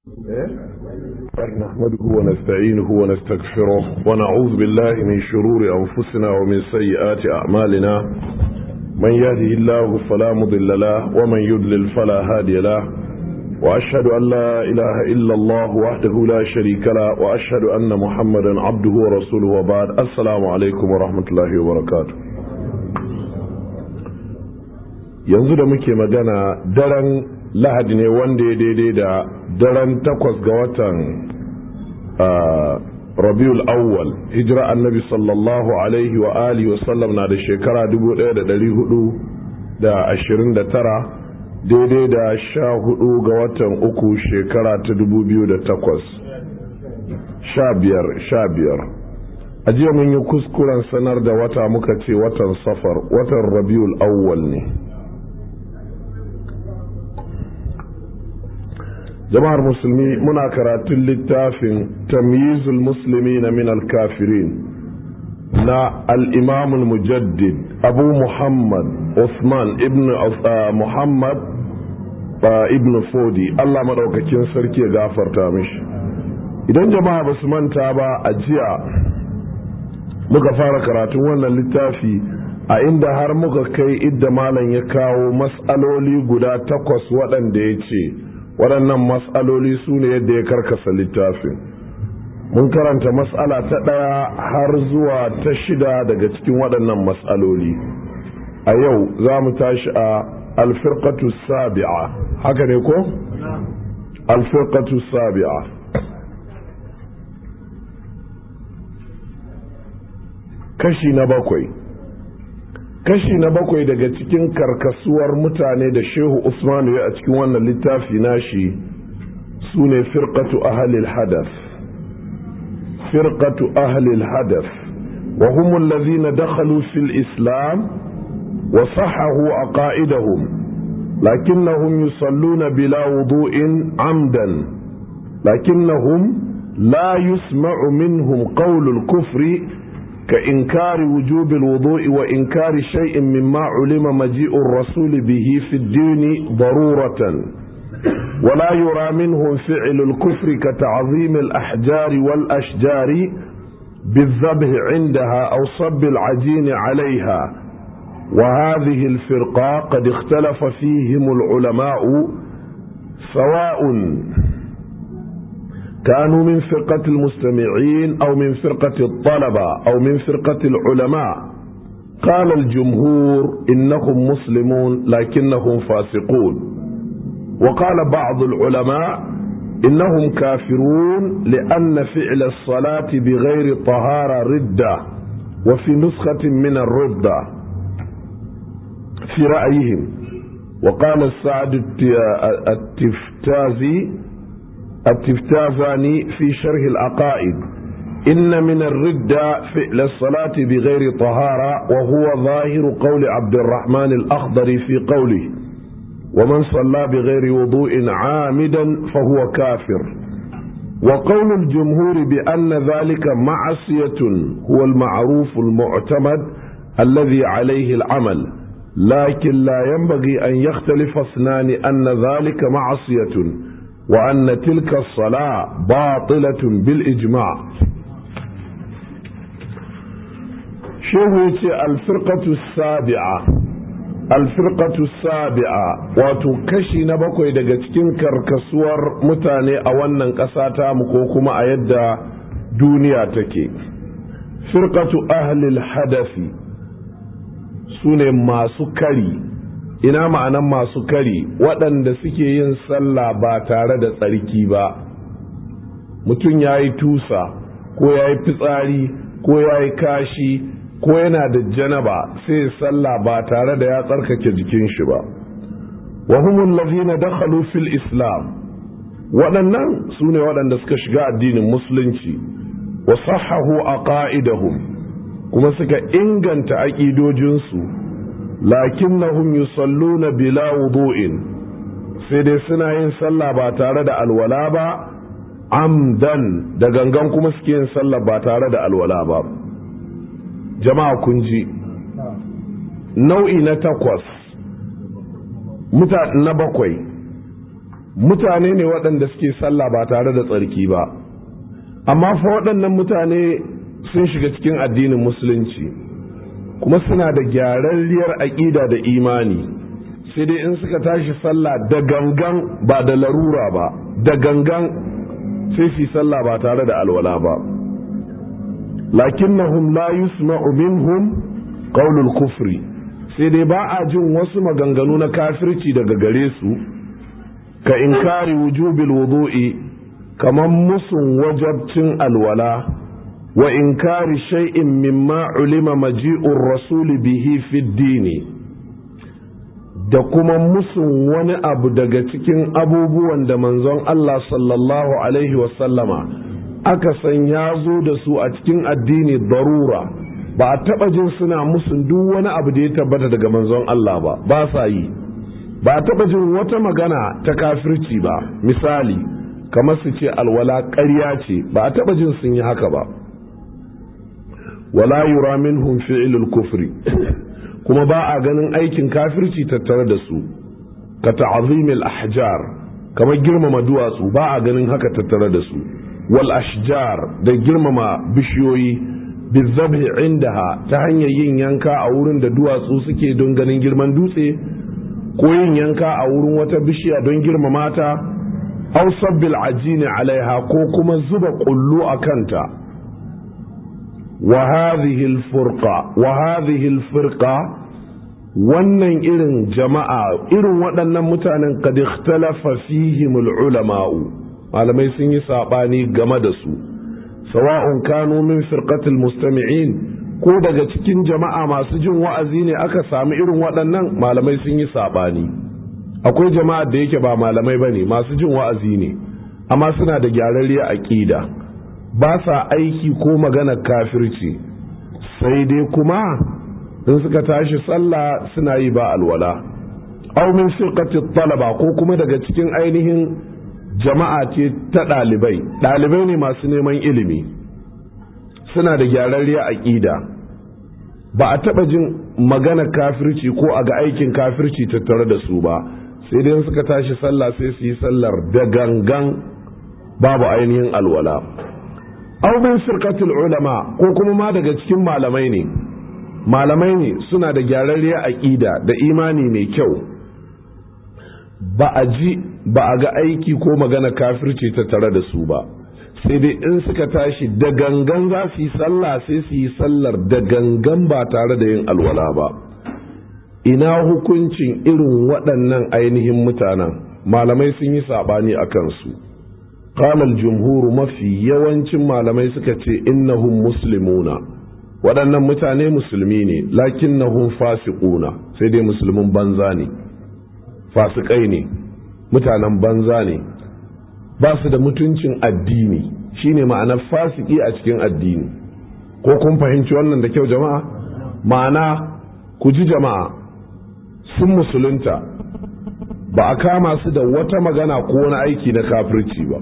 نحمده ونستعينه ونستغفره ونعوذ بالله من شرور أنفسنا ومن سيئات أعمالنا من يهده الله فلا مضل له ومن يضلل فلا هادي له وأشهد أن لا إله إلا الله وحده لا شريك له وأشهد أن محمدا عبده ورسوله وبعد. السلام عليكم ورحمة الله وبركاته. yanzu da muke magana daren lahadi ne wanda ya daidai da daren 8 ga watan rabiul awwal hijira annabi sallallahu alaihi wa alihi wa sallam na da shekara 1429 daidai da 14 ga watan uku shekara ta 2008 15 a jiya mun yi kuskuren sanar da wata muka ce watan safar watan rabiul awwal ne. jama'ar musulmi muna karatun littafin tamyizul muslimina min al-kafirin na al-imam al-mujaddid abu muhammad usman ibn muhammad ibn fodi Allah madaukakin sarki ya gafarta mishi. idan jama'a basu manta ba a jiya muka fara karatun wannan littafi a inda har muka kai idda malam ya kawo mas'aloli guda 8 waɗanda ya ce waɗannan mas'aloli su ne yadda ya karkasa littafin. mun karanta mas'ala ta 1 har zuwa ta 6 daga cikin waɗannan mas'aloli. a yau za mu tashi a alfirqatu sabi'a, haka ne ko? alfirqatu sabi'a. kashi na 7 daga cikin karkasuwar mutane da shehu usmanu ya a cikin wannan littafi nashi su ne firqatu ahlil hadath. firqatu ahlil hadath wa hum alladhina dakhalu fil islam wa sahahu aqaidahum lakinnahum yusalluna bila wudu'in amdan lakinnahum la yusma'u minhum qawlul kufri كإنكار وجوب الوضوء وإنكار شيء مما علم مجيء الرسول به في الدين ضرورة ولا يرى منهم فعل الكفر كتعظيم الأحجار والأشجار بالذبح عندها أو صب العجين عليها. وهذه الفرقة قد اختلف فيهم العلماء سواء كانوا من فرقة المستمعين أو من فرقة الطلبة أو من فرقة العلماء. قال الجمهور إنهم مسلمون لكنهم فاسقون، وقال بعض العلماء إنهم كافرون لأن فعل الصلاة بغير طهارة ردة، وفي نسخة من الردة في رأيهم. وقال السعد التفتازاني في شرح العقائد إن من الردة فعل الصلاة بغير طهارة، وهو ظاهر قول عبد الرحمن الأخضر في قوله ومن صلى بغير وضوء عامدا فهو كافر. وقول الجمهور بأن ذلك معصية هو المعروف المعتمد الذي عليه العمل، لكن لا ينبغي أن يختلف اثنان أن ذلك معصية وأن تلك الصلاة باطلة بالإجماع. شهوة الفرقة السابعة وتكشي نبكو daga cikin karkasuwar mutane a wannan ƙasa ta mu ko kuma a yadda duniya take. firqatu ahlil hadathi sune masu kari. ina ma'anan masu kari? waɗanda suke yin sallah ba tare da tsarki ba. mutum ya yi tusa ko ya yi fitsari ko ya yi kashi ko yana da janaba sai sallah ba tare da ya tsarkake jikin shi ba. wa humul ladhina dakhalu fil islam, waɗannan su ne waɗanda suka shiga addinin musulunci. wa sahhahu aqaidahum, kuma suka inganta aƙidojinsu. lakinnahum yusalluna bila wudu'in, sai dai suna yin sallah ba tare da alwala ba. amdan, da gangan kuma suke yin sallah ba tare da alwala ba. jama'a kun ji nau'i na 8. na 7 mutane ne waɗanda suke sallah ba tare da tsarki ba, amma fa waɗannan mutane sun shiga cikin addinin musulunci kuma suna da gyararriyar aƙida da imani, sai dai in suka tashi sallah da gangan ba da larura ba, da gangan sai su yi sallah ba tare da alwala ba. lakinnahum la yusma'u minhum qawlul kufri, sai dai ba a jin wasu maganganu na kafirci daga gare su, ka inkari wujubil wudu'i, kaman musun wajabcin alwala, wa inkari shay'in mimma ulima maji'ur rasuli bihi fid dini, da kuma musun wani abu daga cikin abubuwan da manzon Allah sallallahu alaihi wasallama aka san ya zo da su a cikin addini darura. Ba a taɓa jin suna musun duk wani abu da ya tabbata daga manzon Allah ba, ba sa yi. Ba a taɓa jin wata magana ta kafirci ba, misali kamar su ce alwala ƙarya ce, ba a taɓa jin sun yi haka ba. wala yura minhum fi'lul kufri, kuma ba a ganin aikin kafirci tattare da su, ka ta'zimil ahjar, kamar girmama duwatsu ba a ganin haka tattare da su, wal ashjar, da girmama bishiyoyi, bizabhi indaha, ta hanyar yin yanka a wurin da duwatsu suke don ganin girman dutse, ko yin yanka a wurin wata bishiya don girmama ta, aw sabbil ajini alaiha, ko kuma zuba kullu a kanta. وهذه الفرقة wannan irin jama'a, irin waɗannan mutanen qad ikhtalafa fihim ulama'u, malamai sun yi sabani game da su, sawa'un kanu min firqatil mustami'in, ko daga cikin jama'a masu jin wa'azi ne aka sami irin waɗannan, malamai sun yi sabani. Akwai jama'a da yake ba malamai bane, masu jin wa'azi ne, amma suna da gyararriyar aqida, ba sa aiki ko magana kafirci, sai dai kuma in suka tashi sallah suna yi ba alwala. Aw min firqati talaba, ko kuma daga cikin ainihin jama'a ce ta ɗalibai ne masu neman ilimi, suna da gyararriyar aƙida, ba a taɓa jin magana kafirci ko a ga aikin kafirci tattare da su ba, sai dai suka tashi sallah sai su yi sallar da gangan babu ainihin alwala. Aw min firqatil ulama, ko kuma ma daga cikin malamai ne suna da gyararriyar aqida da imani mai kyau, ba a ga aiki ko magana kafirci ta tare da su ba, sai dai in suka tashi da gangan za su yi sallah sai su yi sallar da gangan ba tare da yin alwala ba. Ina hukuncin irin waɗannan ainihin mutanen? Malamai sun yi sabani a kansu. قال الجمهور, mafi yawancin malamai suka ce innahum muslimuna, waɗannan mutane musulmi ne, lakinnahum fasiquna, sai dai musulmin banza ne, fasikai ne, mutanen banza ne, ba su da mutuncin addini, shine ma'anar fasiki a cikin addini. Ko kun fahimci wannan da kyau jama'a? Ma'ana ku ji jama'a, sun musulunta, ba a kama su da wata magana ko wani aiki na kafirci ba,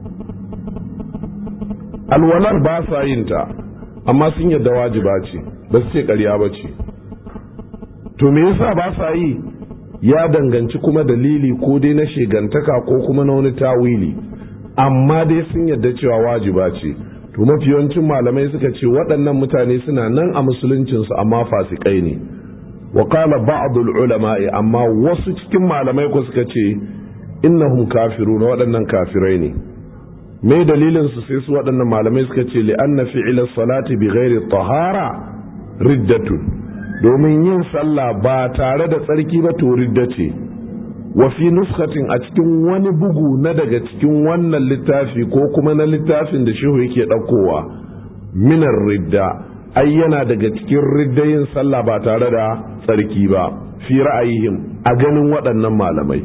alwalar ba sa yin ta, amma sun yadda wajiba ce, ba su ce ƙarya ba ce. To me yasa ba sa yi? Ya danganci kuma dalili ko dai na shegantaka ko kuma na wani tawili, amma dai sun yadda cewa wajiba ce. To mafi yawancin malamai suka ce waɗannan mutane suna nan a musuluncinsu amma fasikai ne. Wa qala ba'd al-ulama'i, amma wasu cikin malamai ko suka ce innahum kafiruna, waɗannan kafirai ne. Me dalilin su? sai su waɗannan malamai suka ce li'anna fi'ila salati bi ghairi tahara riddatun, domin yin sallah ba tare da tsarki ba to ridda ce. Wa fi nuskatin, a cikin wani bugu na daga cikin wannan littafi ko kuma na littafin da shehu yake ɗaukowa, minar ridda, ai yana daga cikin ridda yin sallah ba tare da tsarki ba, fi ra'ayihim, a ganin waɗannan malamai.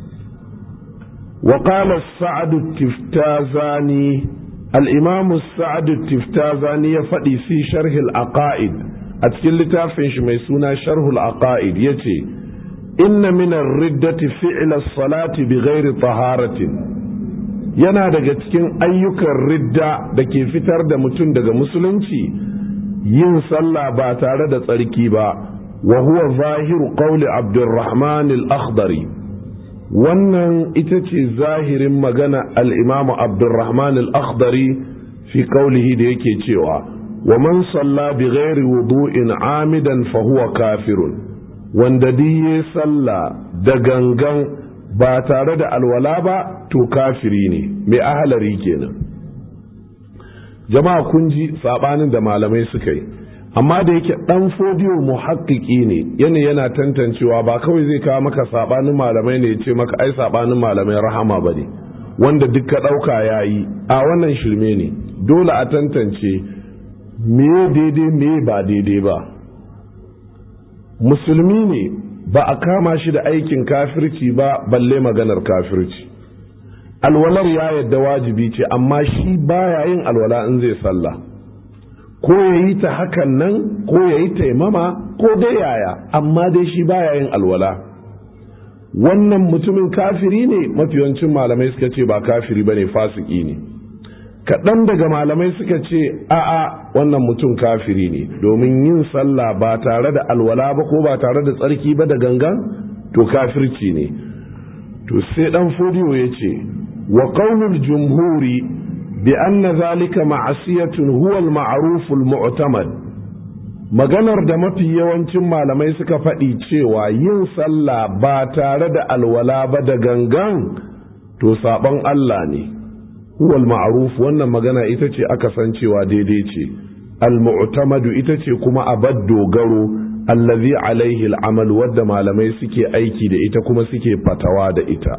وقال السعد التفتازاني، الإمام السعد التفتازاني يفدي في شرح العقائد، أتكلم لتافنش ميسونا شرح العقائد، يتي إن من الردة فعل الصلاة بغير طهارة، yana daga cikin ayyukan ridda da ke fitar da mutum daga musulunci yin sallah ba tare da tsarki ba, wa huwa zahiru qawli Abdurrahman al-Akhdari, wannan ita ce zahirin magana al-Imam Abdurrahman al-Akhdari fi qawlihi da yake cewa wa man salla bi ghairi wudu'in amidan fa huwa kafirun, wanda diye salla da gangan ba tare da alwala ba to kafiri ne, mai ahalari kenan. Jama'a kun ji sabanin da malamai suka yi, amma da yake dan fodiyo muhakkiki ne yana tantancewa, ba kawai zai kawo maka sabanin malamai ne ya ce maka ai sabanin malamai rahama bane wanda duk ka dauka yayi, a wannan shirme ne. Dole a tantance me daidai me ba daidai ba. Musulmi ne ba a kama shi da aikin kafirci ba balle maganar kafirci. Alwalar ya yadda wajibi ce, amma shi baya yin alwala in zai sallah, ko ya yi ta hakan nan ko ya yi taimama ko dai yaya, amma dai shi baya yin alwala. Wannan mutumin kafiri ne? Mafiyancin malamai suka ce ba kafiri bane, fasiki ne. Kaɗan daga malamai suka ce a'a, wannan mutum kafiri ne, domin yin sallah ba tare da alwala ba ko ba tare da tsarki ba da gangan to kafirci ne. To sai dan fodiyo ya ce wa qaulul jumhuri bi anna zalika ma'asiyatun huwa al-ma'ruf al-mu'tamad, maganar da mafi yawancin malamai suka faɗi cewa yin sallah ba tare da alwala ba da gangan to saban Allah ne. huwa al-ma'ruf, wannan magana ita ce aka san cewa daidai ce. Al-mu'tamadu ita ce kuma abad dogaro, allazi alaihi al-amal, wadda malamai suke aiki da ita kuma suke fatawa da ita.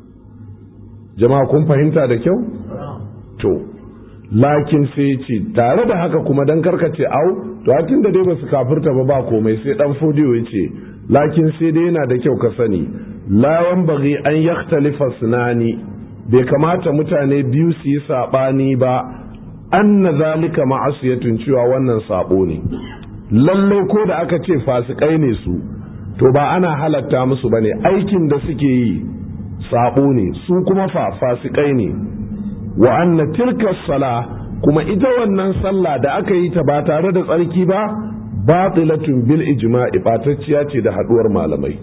Jama'a kun fahimta da kyau? To lakin sai ce tare da haka kuma dan karkace au to hatin da dai basu kafirta ba komai, sai dan fodiyo yace lakin sai dai yana da kyau ka sani la yanbaghi an yakhtalifa sunani, bai kamata mutane biyu su yi sabani ba, anna zalika ma'asiyatun, cewa wannan sabo ne. Lalle ko da aka ce fasikai ne su, to ba ana halatta musu bane, aikin da suke yi sabo ne, su kuma fasikai ne. Wa anna tilka sala, kuma ita wannan sallah da aka yi ta ba tare da tsarki ba, batilatun bil ijma'i, batacciya ce da haduwar malamai.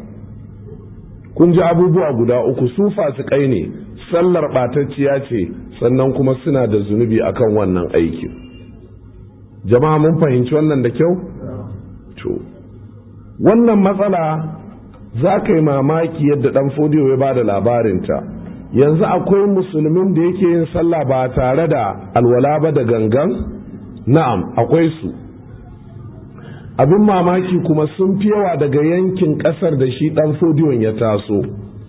Kun ji abubuwa guda uku, su fasikai ne, sallar batacciya ce, sannan kuma suna da zunubi akan wannan aikin. Jama'a mun fahimci wannan da kyau? To wannan matsala za ka yi mamaki yadda dan fodiyo ya ba da labarinta. Yanzu akwai musulmin da yake yin sallah ba tare da alwala ba da gangan? Na'am, akwai su. Abin mamaki kuma sun fi yawa daga yankin kasar da shi dan fodiyon ya taso,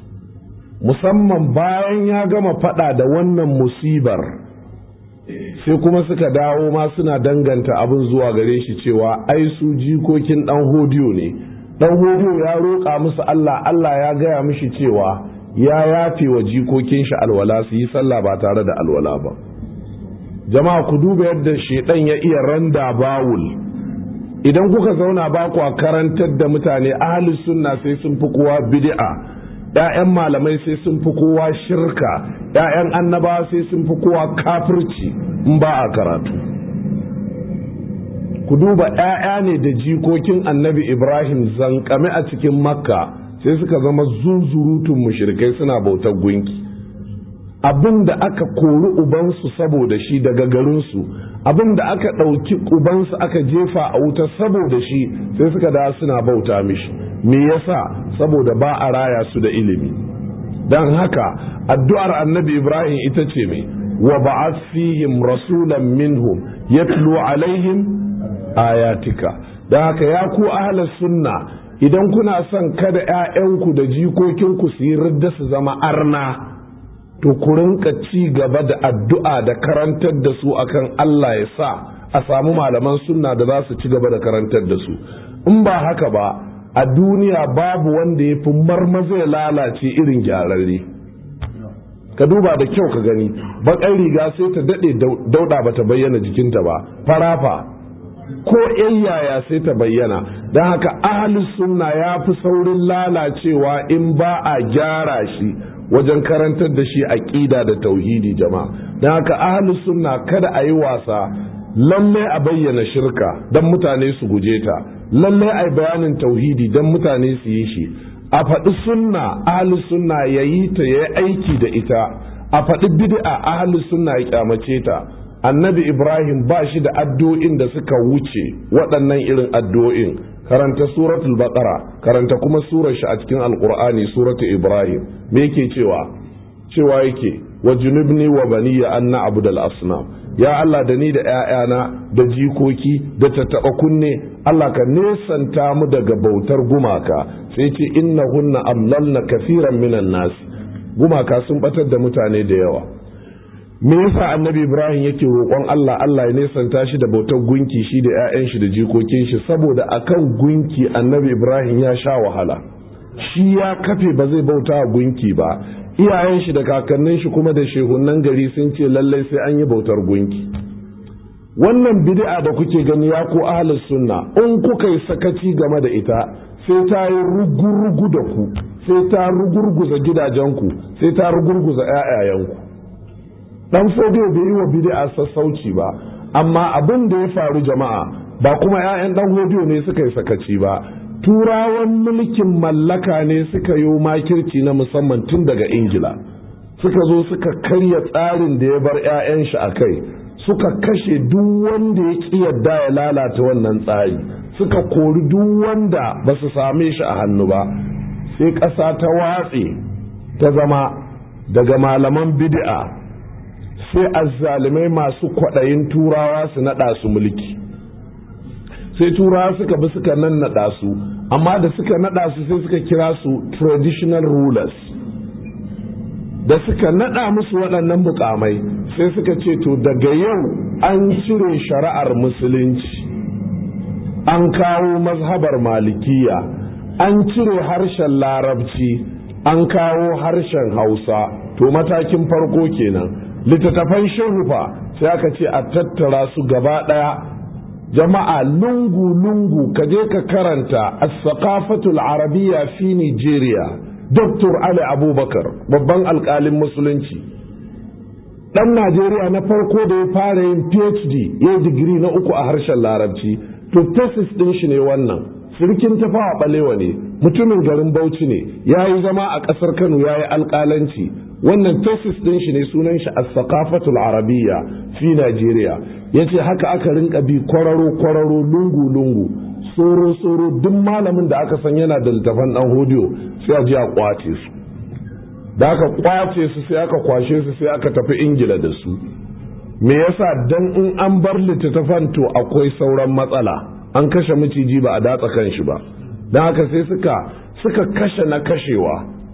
musamman bayan ya gama fada da wannan musibar, sai kuma suka dawo ma suna danganta abin zuwa gare shi cewa ai su jikokin dan hodiyo ne. Dan hodiyo ya roƙa musu Allah, Allah ya gaya mishi cewa ya yafe wa jikokin shi alwala su yi sallah ba tare da alwala ba. Jama'a ku duba yadda shedan ya iya randa bawul. Idan kuka zauna ba ku karantar da mutane ahlus sunna sai sun fi kowa bid'a, ƴaƴan malamai sai sun fi kowa shirka, ƴaƴan annabawa sai sun fi kowa kafirci in ba a karatu. Ku duba ƴaƴa ne da jikokin annabi Ibrahim zankame a cikin Makka sai suka zama zunzurutun mushrikai suna bautar gunki. Abin da aka kori ubansu saboda shi daga garinsu, abin da aka ɗauki ubansu aka jefa a wuta saboda shi, sai suka da suna bauta mishi. Me yasa? Saboda ba a raya su da ilimi. Dan haka addu'ar annabi Ibrahim ita ce mai wa ba'ath fihim rasulan minhum yatlu alaihim ayatika. Dan haka ya ku ahlus sunna, idan kuna son kada ƴaƴanku da jikokinku su yi ridda su zama arna, to ku rinka ci gaba da addu'a da karantar da su akan Allah ya sa a samu malaman sunna da za su ci gaba da karantar da su. In ba haka ba, a duniya babu wanda ya fi marmaza ya lalace irin gyararre. Ka duba da kyau ka gani, baƙar riga sai ta daɗe dauɗa ba ta bayyana jikinta ba, farafa ko yaya sai ta bayyana. Don haka ahlus sunna ya fi saurin lalacewa in ba a gyara shi wajen karantar da shi aqida da tauhidi. Jama'a, don haka ahlus sunna kada a yi wasa, lalle a bayyana shirka don mutane su guje ta, lalle a yi bayanin tauhidi don mutane su yi shi, a faɗi sunna ahlus sunna yayi ta yayi aiki da ita, a faɗi bid'a ahlus sunna ya kyamace ta. Annabi Ibrahim ba shi da addu'o'in da suka wuce waɗannan irin addu'o'in. Karanta suratul baqara, karanta kuma surar shi a cikin alqur'ani suratul Ibrahim. Me yake cewa yake wa junubni wa baniya an na'budal asnam. Ya Allah, da ni da ƴaƴana da jikoki da tattaɓa kunne, Allah ka nesanta mu daga bautar gumaka. Sai ce innahunna amlalna kaseeran minan nas. Gumaka sun batar da mutane da yawa. Me yasa annabi Ibrahim yake roƙon Allah ya nesanta shi da bautar gunki shi da ƴaƴan shi da jikokin shi? Saboda akan gunki annabi Ibrahim ya sha wahala. Shi ya kafe ba zai bauta gunki ba, iyayen shi da kakannin shi kuma da shehunan gari sun ce lallai sai an yi bautar gunki. Wannan bid'a da kuke gani ya ko ahlus sunna, in kuka yi sakaci game da ita sai ta yi rugurugu da ku, sai ta rugurguza gidajenku, sai ta rugurguza ƴaƴayenku. Dan Fodiyo bai yi wa bid'a sassauci ba, amma abin da ya faru jama'a ba kuma ƴaƴan dan Fodiyo ne suka yi sakaci ba, turawan mulkin mallaka ne suka yi makirci na musamman tun daga Ingila, suka zo suka karya tsarin da ya bar ƴaƴan shi a kai, suka kashe duk wanda ya ƙi yadda ya lalata wannan tsari, suka kori duk wanda ba su same shi a hannu ba. Sai ƙasa ta watse ta zama daga malaman bid'a sai azzalimai masu kwaɗayin turawa su naɗa su mulki. Sai turawa suka bi suka nannaɗa su, amma da suka naɗa su sai suka kira su traditional rulers. Da suka naɗa musu waɗannan mukamai sai suka ce to daga yau an cire shari'ar musulunci, an kawo mazhabar malikiya, an cire harshen larabci, an kawo harshen hausa. To matakin farko kenan. Littattafan shehu fa sai aka ce a tattara su gaba ɗaya. Jama'a lungu-lungu ka je ka karanta as-saqafatul arabiyya fi Nigeria, Dr. Ali Abubakar, babban alƙalin musulunci, ɗan Najeriya na farko da ya fara yin PhD, ya digiri na 3 a harshen larabci. To thesis ɗin shi ne wannan. Sirkin Tafawa Balewa ne, mutumin garin Bauchi ne, ya yi zama a ƙasar Kano, ya yi alƙalanci. Wannan thesis ɗin shi ne, sunan shi as-saqafatul arabiyya fi Nigeria. Yace haka aka rinka bi kwararo lungu soro duk malamin da aka san yana da littafan dan hodiyo sai a je a kwace su. Da aka kwace su sai aka kwashe su sai aka tafi Ingila da su. Me yasa? Dan in an bar littafan to akwai sauran matsala, an kashe miciji ba a datsa kan shi ba. Dan haka sai suka kashe na kashewa,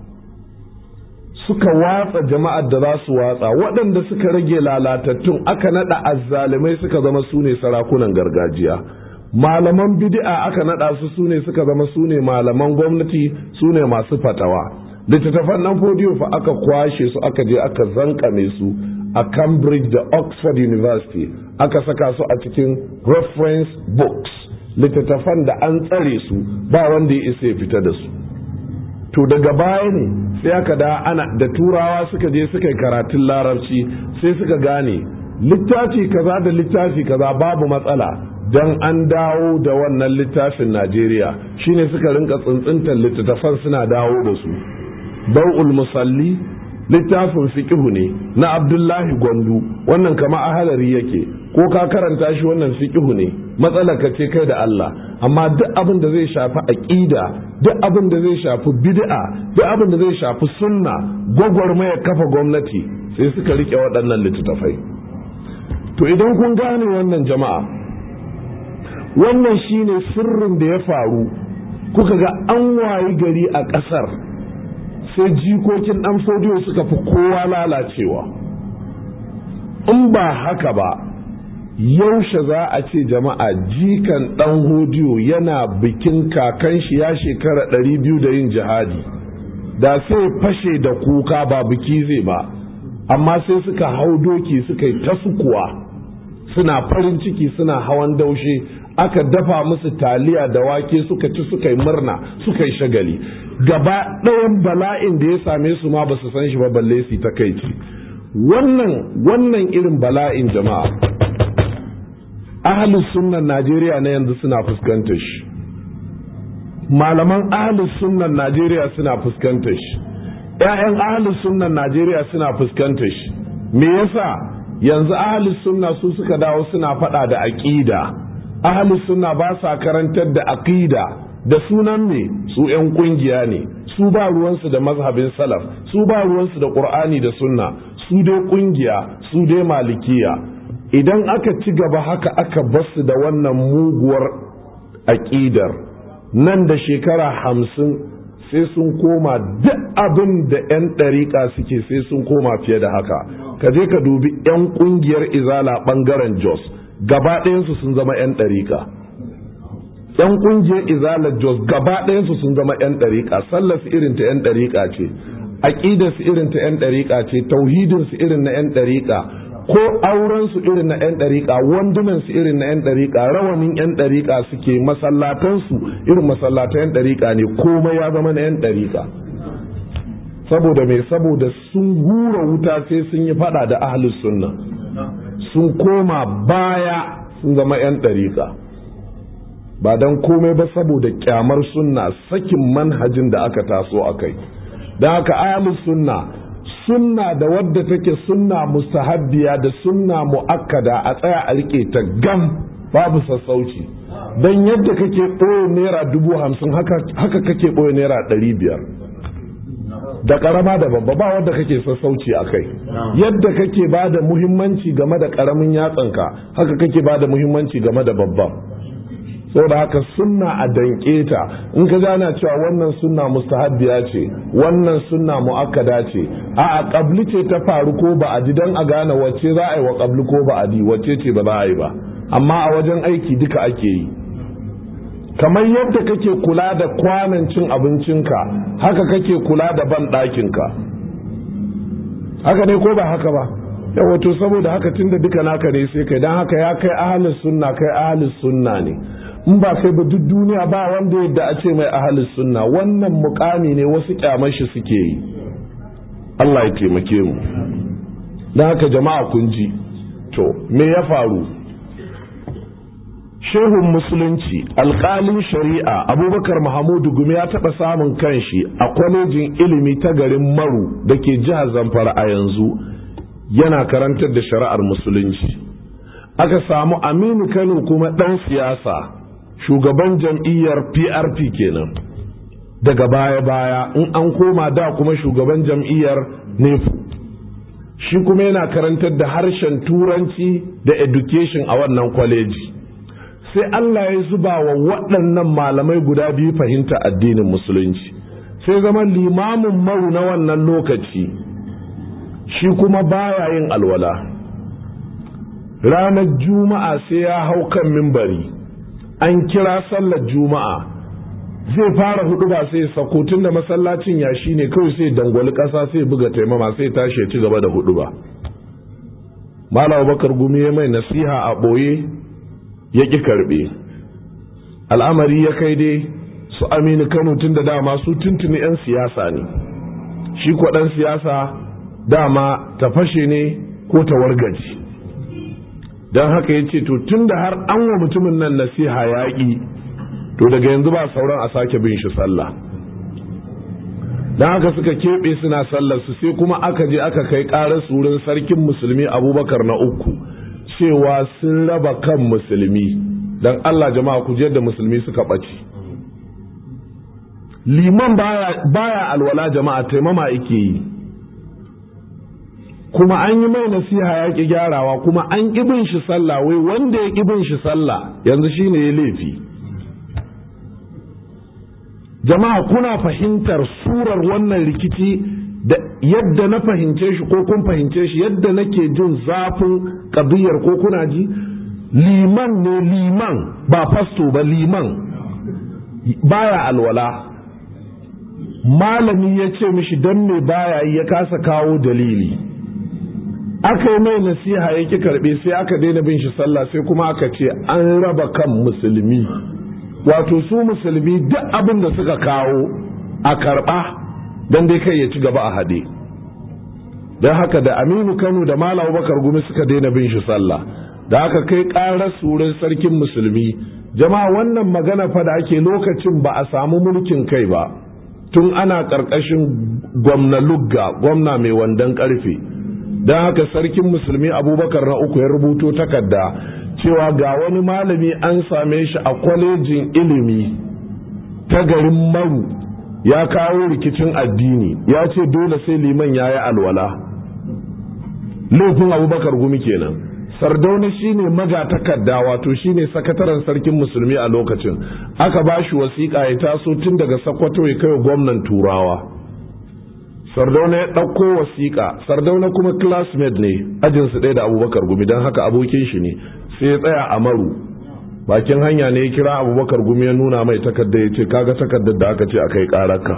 suka watsa jama'ar da za su watsa. Waɗanda suka rage lalatattun aka naɗa azzalimai suka zama su ne sarakunan gargajiya. Malaman bid'a aka naɗa su ne suka zama su ne malaman gwamnati, su ne masu fatawa. Littattafan nan Fodiyo fa aka kwashe su aka je aka zankame su a Cambridge da Oxford University, aka saka su a cikin reference books, littattafan da an tsare su ba wanda ya isa ya fita da su. To daga baya ne sai aka da turawa suka je suka yi karatun larabci sai suka gane littafi kaza da littafi kaza babu matsala, dan an dawo da wannan littafin Najeriya shine suka rinka tsuntsuntar littattafan suna dawo da su. Bau'ul Musalli littafin fiqhu ne na Abdullahi Gwandu, wannan kama ahalari yake, ko ka karanta shi wannan fiqhu ne, matsalar ka ce kai da Allah. Amma duk abin da zai shafi aqida, duk abin da zai shafi bid'a, duk abin da zai shafi sunna, gwagwarmaya kafa gwamnati, sai suka rike waɗannan littattafai. To idan kun gane wannan jama'a, wannan shine sirrin da ya faru, kuka ga an wayi gari a ƙasar sai jikokin ɗan Fodiyo suka fi kowa lalacewa. In ba haka ba, yaushe za a ce jama'a jikan ɗan Fodiyo yana bikin kakan shi ya shekara 200 da yin jihadi, da sai fashe da kuka ba biki zai ba, amma sai suka hau doki suka yi ta sukuwa, suna farin ciki, suna hawan daushe, aka dafa musu taliya da wake suka ci, suka yi murna, suka yi shagali. Gaba ɗayan bala'in da ya same su ma ba su san shi ba, balle su ta kai ci. Wannan irin bala'in jama'a ahlus sunnan Najeriya na yanzu suna fuskantar shi. malaman ahlus sunnan Najeriya suna fuskantar shi, ƴaƴan ahlus sunnan Najeriya suna fuskantar shi. Me yasa? Yanzu ahlus sunna su suka dawo suna faɗa da aqida. Ahlus sunna ba sa karantar da aqida, da sunan ne su ƴan kungiya ne, su ba ruwansu da mazhabin salaf, su ba ruwansu da qur'ani da sunna, su dai kungiya, su dai malikiya. Idan aka ci gaba haka aka basu da wannan muguwar aqidar, nan da shekara 50 sai sun koma duk abin da 'yan ɗariƙa suke, sai sun koma fiye da haka. Ka je ka dubi 'yan ƙungiyar izala ɓangaren Jos, gaba ɗayansu sun zama 'yan ɗariƙa. 'Yan ƙungiyar izala Jos gaba ɗayansu sun zama 'yan ɗariƙa. Sallar su irin ta 'yan ɗariƙa ce, aƙidar su irin ta 'yan ɗariƙa ce, tauhidin su irin na 'yan ɗariƙa, ko auren su irin na 'yan ɗariƙa, wandunan su irin na 'yan ɗariƙa, rawanin 'yan ɗariƙa suke, masallatan su irin masallatan 'yan ɗariƙa ne, komai ya zama na 'yan ɗariƙa. Saboda me? Saboda sun hura wuta sai sun yi fada da ahlus sunna, sun koma baya sun zama 'yan ɗariƙa. Ba dan komai ba saboda kyamar sunna, sakin manhajin da aka taso a kai. Don haka ahlus sunna, sunna da wadda take sunna mustahabbiya da sunna mu'akkada a tsaya a rike ta gam, babu sassauci. Dan yadda kake ɓoye naira 50,000 haka kake ɓoye naira 500, da ƙarama da babba, ba wadda kake sassauci a kai. Yadda kake ba da muhimmanci game da ƙaramin yatsanka, haka kake ba da muhimmanci game da babban. saboda haka sunna a danke ta. In ka gana cewa wannan sunna mustahabbiya ce, wannan sunna muakkada ce, a qabli ce ta faru ko ba'adi, dan a gane wacce za a yi wa qabli ko ba'adi, wacce ce ba za a yi ba. Amma a wajen aiki duka ake yi. Kamar yadda kake kula da kwanan cin abincinka, haka kake kula da ban ɗakinka. Haka ne ko ba haka ba? Yawa, to saboda haka tunda duka naka ne sai kai, dan haka ya kai ahlus sunna, kai ahlus sunna ne. In ba kai ba duk duniya ba wanda yadda a ce mai ahlus sunna. Wannan mukami ne wasu kyamar shi suke yi. Allah ya taimake mu. Dan haka jama'a kun ji. To me ya faru? Shehun musulunci, alƙalin shari'a Abubakar Mahamudu Gumi ya taɓa samun kanshi a kwalejin ilimi ta garin Maru da ke jihar Zamfara a yanzu, yana karantar da shari'ar musulunci. Aka samu Aminu Kano kuma ɗan siyasa, shugaban jam'iyyar PRP kenan, daga baya-baya in an koma da kuma shugaban jam'iyyar NEPU. Shi kuma yana karantar da harshen turanci da education a wannan kwaleji. Sai Allah ya zuba wa waɗannan malamai guda biyu fahimta addinin musulunci, sai zama limamin Maru na wannan lokaci shi kuma baya yin alwala. Ranar Juma'a sai ya hau kan mimbari, an kira sallar Juma'a, zai fara hudu ba sai sako, tun da masallacin yashi ne kawai, sai dangwali ƙasa, sai buga taimama, sai tashi ya ci gaba da hudu ba. Malam Abubakar Gumi ya mai nasiha a ɓoye, ya ƙi karɓe. Al'amari ya kai dai su Aminu Kano, tun da dama su tuntuni 'yan siyasa ne, shi ɗan siyasa dama ta fashe ne ko ta wargaji. Don haka ya ce, to tun da har an wa mutumin nan nasiha yaƙi, to daga yanzu ba sauran a sake bin shi sallah. Don haka suka keɓe suna sallar su, sai kuma aka je aka kai ƙarar wurin sarkin musulmi Abubakar na uku, cewa sun raba kan musulmi. Don Allah jama'a ku je da musulmi suka ɓace. Liman baya alwala jama'a, taimama yake yi, kuma an yi mai nasiha ya ƙi gyarawa, kuma an ƙi bin shi sallah. Wai wanda ya ƙi bin shi sallah yanzu shine ya laifi. Jama'a kuna fahimtar surar wannan rikici da yadda na fahimce shi ko kun fahimce shi, yadda nake jin zafin ƙadiyar ko kuna ji? Liman ne, liman ba fasto ba, liman baya alwala. Malami ya ce mishi don me baya yi, ya kasa kawo dalili. Aka yi mai nasiha ya ki karɓe, sai aka daina bin shi sallah, sai kuma aka ce an raba kan musulmi. Wato su musulmi duk abin da suka kawo a karɓa don dai kai ya ci gaba a haɗe. Don haka da Aminu Kano da Malam Abubakar Gumi suka daina bin shi sallah, da aka kai ƙarar wurin sarkin musulmi jama'a wannan magana fa da ake lokacin ba a samu mulkin kai ba, tun ana ƙarƙashin gwamna lugga, gwamna mai wandon ƙarfe. Don haka sarkin musulmi Abubakar na uku ya rubuto takarda cewa ga wani malami an same shi a kwalejin ilimi ta garin Maru ya kawo rikicin addini, ya ce dole sai liman ya yi alwala. Laifin Abubakar Gumi kenan. Sardauna shine magatakarda, wato shine sakataren sarkin musulmi a lokacin. Aka ba shi wasiƙa ya taso tun daga Sokoto ya kai gwamnan Turawa. Sardauna ya ɗauko wasiƙa. Sardauna kuma classmate ne, ajinsu ɗaya da Abubakar Gumi, don haka abokin shi ne. Sai ya tsaya a Maru, bakin hanya ne ya kira Abubakar Gumi ya nuna mai takarda, ya ce kaga takardar da aka ce a kai ƙararka,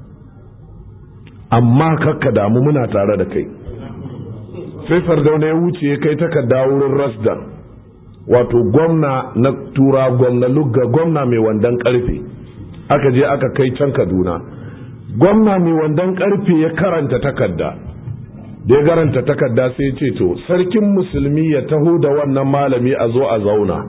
amma kakka damu muna tare da kai. Sai Sardauna ya wuce ya kai takarda wurin Rasdan, wato gwamna na Tura, gwamna Lugga, gwamna mai wandan karfe. Aka je aka kai can Kaduna. Gwamna mai wandan karfe ya karanta takarda. Da ya karanta takarda sai ya ce to sarkin musulmi ya taho da wannan malami a zo a zauna.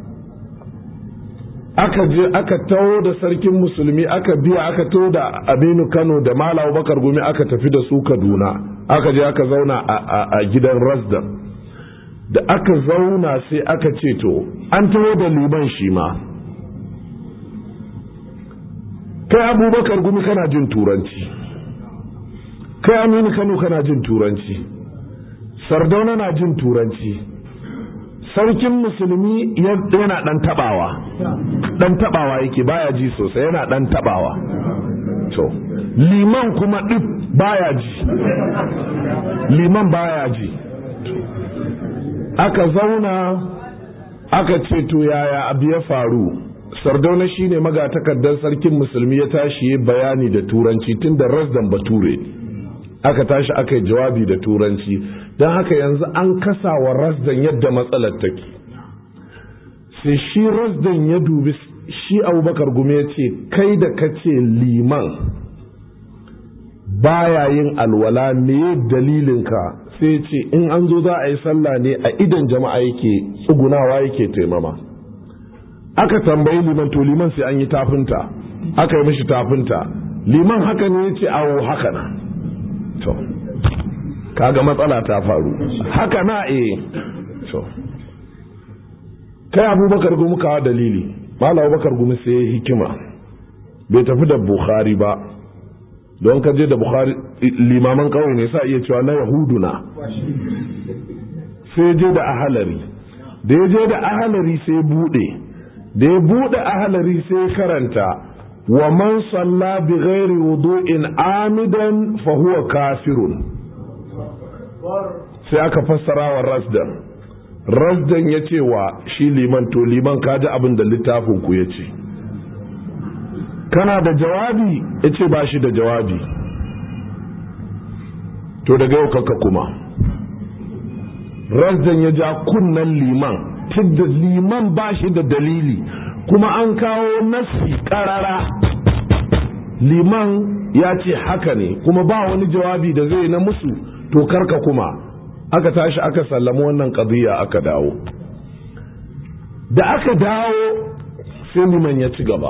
Aka je aka taho da sarkin musulmi, aka biya aka taho da Aminu Kano da Malam Abubakar Gumi, aka tafi da su Kaduna. Aka je aka zauna a gidan Rasdan. Da aka zauna sai aka ce to an taho da liman shi ma. Kai Abubakar Gumi kana jin turanci, kai Aminu Kano kana jin turanci, Sardauna na jin turanci, sarkin musulmi yana dan tabawa yake, baya ji sosai, yana dan tabawa. To liman kuma duk baya ji, liman baya ji. Aka zauna aka ce to yaya abu ya faru. Sardauna shine magatakardar sarkin musulmi, ya tashi bayani da turanci tun da Rasdan bature. Aka tashi aka yi jawabi da turanci. Don haka yanzu an kasa wa Rasdan yadda matsalar take. Sai shi Rasdan ya dubi shi Abubakar Gumi ya ce kai da kace liman baya yin alwala, me dalilinka? Sai ce in an zo za a yi sallah ne a idan jama'a yake tsugunawa yake taimama. Aka tambayi liman, to liman sai an yi tafinta. Aka yi mishi tafinta. Liman haka ne ya ce awo haka na. To kaga matsala ta faru. Haka na to kai Abubakar Gumi kawo dalili. Malam Abubakar Gumi sai hikima, bai tafi da Bukhari ba, don ka je da Bukhari limaman kawai ne sa iya cewa na Yahuduna. Sai je da Ahalari. Da ya je da Ahalari sai bude. Da ya bude Ahalari sai karanta wa man salla bi ghairi wudu'in amidan fa huwa kafirun. Sai aka fassara wa Rasdan ya ce wa shi liman, to liman kaji abin da littafin ku ya ce, kana da jawabi? Ya ce ba shi da jawabi. To daga yau kaka kuma. Rasdan ya ja kunnan liman, tidda liman ba shi da dalili, kuma an kawo nasi karara. Liman ya ce haka ne, kuma ba wani jawabi da zai na musu, to karka kuma. Aka tashi aka sallama wannan ƙadiyya aka dawo. Da aka dawo sai liman ya ci gaba.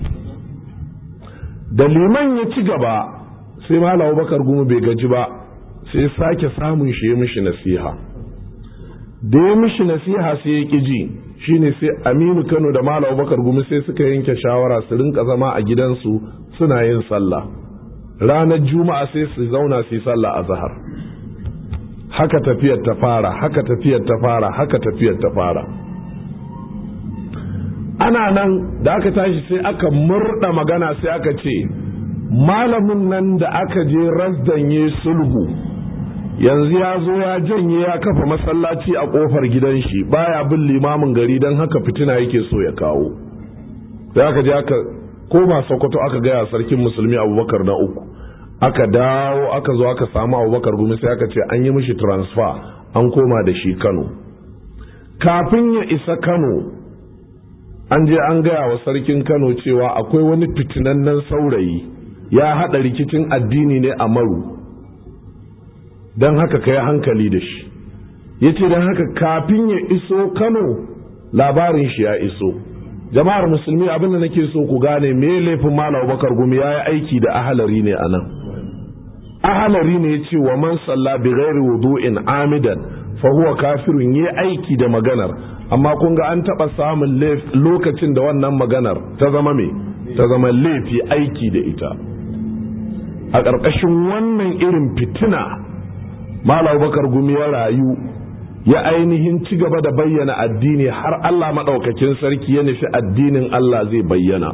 Da liman ya ci gaba sai Malam Abubakar Gumi bai gaji ba, sai sake samun shi ya mishi nasiha. Da ya mishi nasiha sai ya ƙi ji, shine sai Aminu Kano da Malam Abubakar Gumi sai suka yanke shawara su rinka zama a gidansu suna yin sallah. Ranar Juma'a sai su zauna su yi sallah azhar. Haka tafiyar ta fara, haka tafiyar ta fara, haka tafiyar ta fara. Ana nan da aka tashi sai aka murda magana, sai aka ce malamin nan da aka je Rasdan ya sulhu, yanzu ya zo ya janye ya kafa masallaci a kofar gidan shi, baya bin limamin gari, don haka fitina yake so ya kawo. Da aka je aka koma Sokoto aka gaya sarkin musulmi Abubakar na uku. Aka dawo aka zo aka samu Abubakar Gumi, sai aka ce an yi mishi transfer, an koma da shi Kano. Kafin ya isa Kano an je an gaya wa sarkin Kano cewa akwai wani fitinannen saurayi ya haɗa rikicin addini ne a Maru, don haka kai hankali da shi. Ya ce don haka kafin ya iso Kano labarin shi ya iso. jama'ar musulmi abin da nake so ku gane me laifin Malam Abubakar Gumi yayi aiki da ahalari ne anan. Ahalari ne yace wa man salla bi ghairi wudu'in amidan fa huwa kafirun, yi aiki da maganar, amma kun ga an taba samun lokacin da wannan maganar ta zama me ta zama laifi aiki da ita. A ƙarƙashin wannan irin fitina Malam Abubakar Gumi ya rayu, ya ainihin ci gaba da bayyana addini har Allah maɗaukakin sarki ya nufi addinin Allah zai bayyana.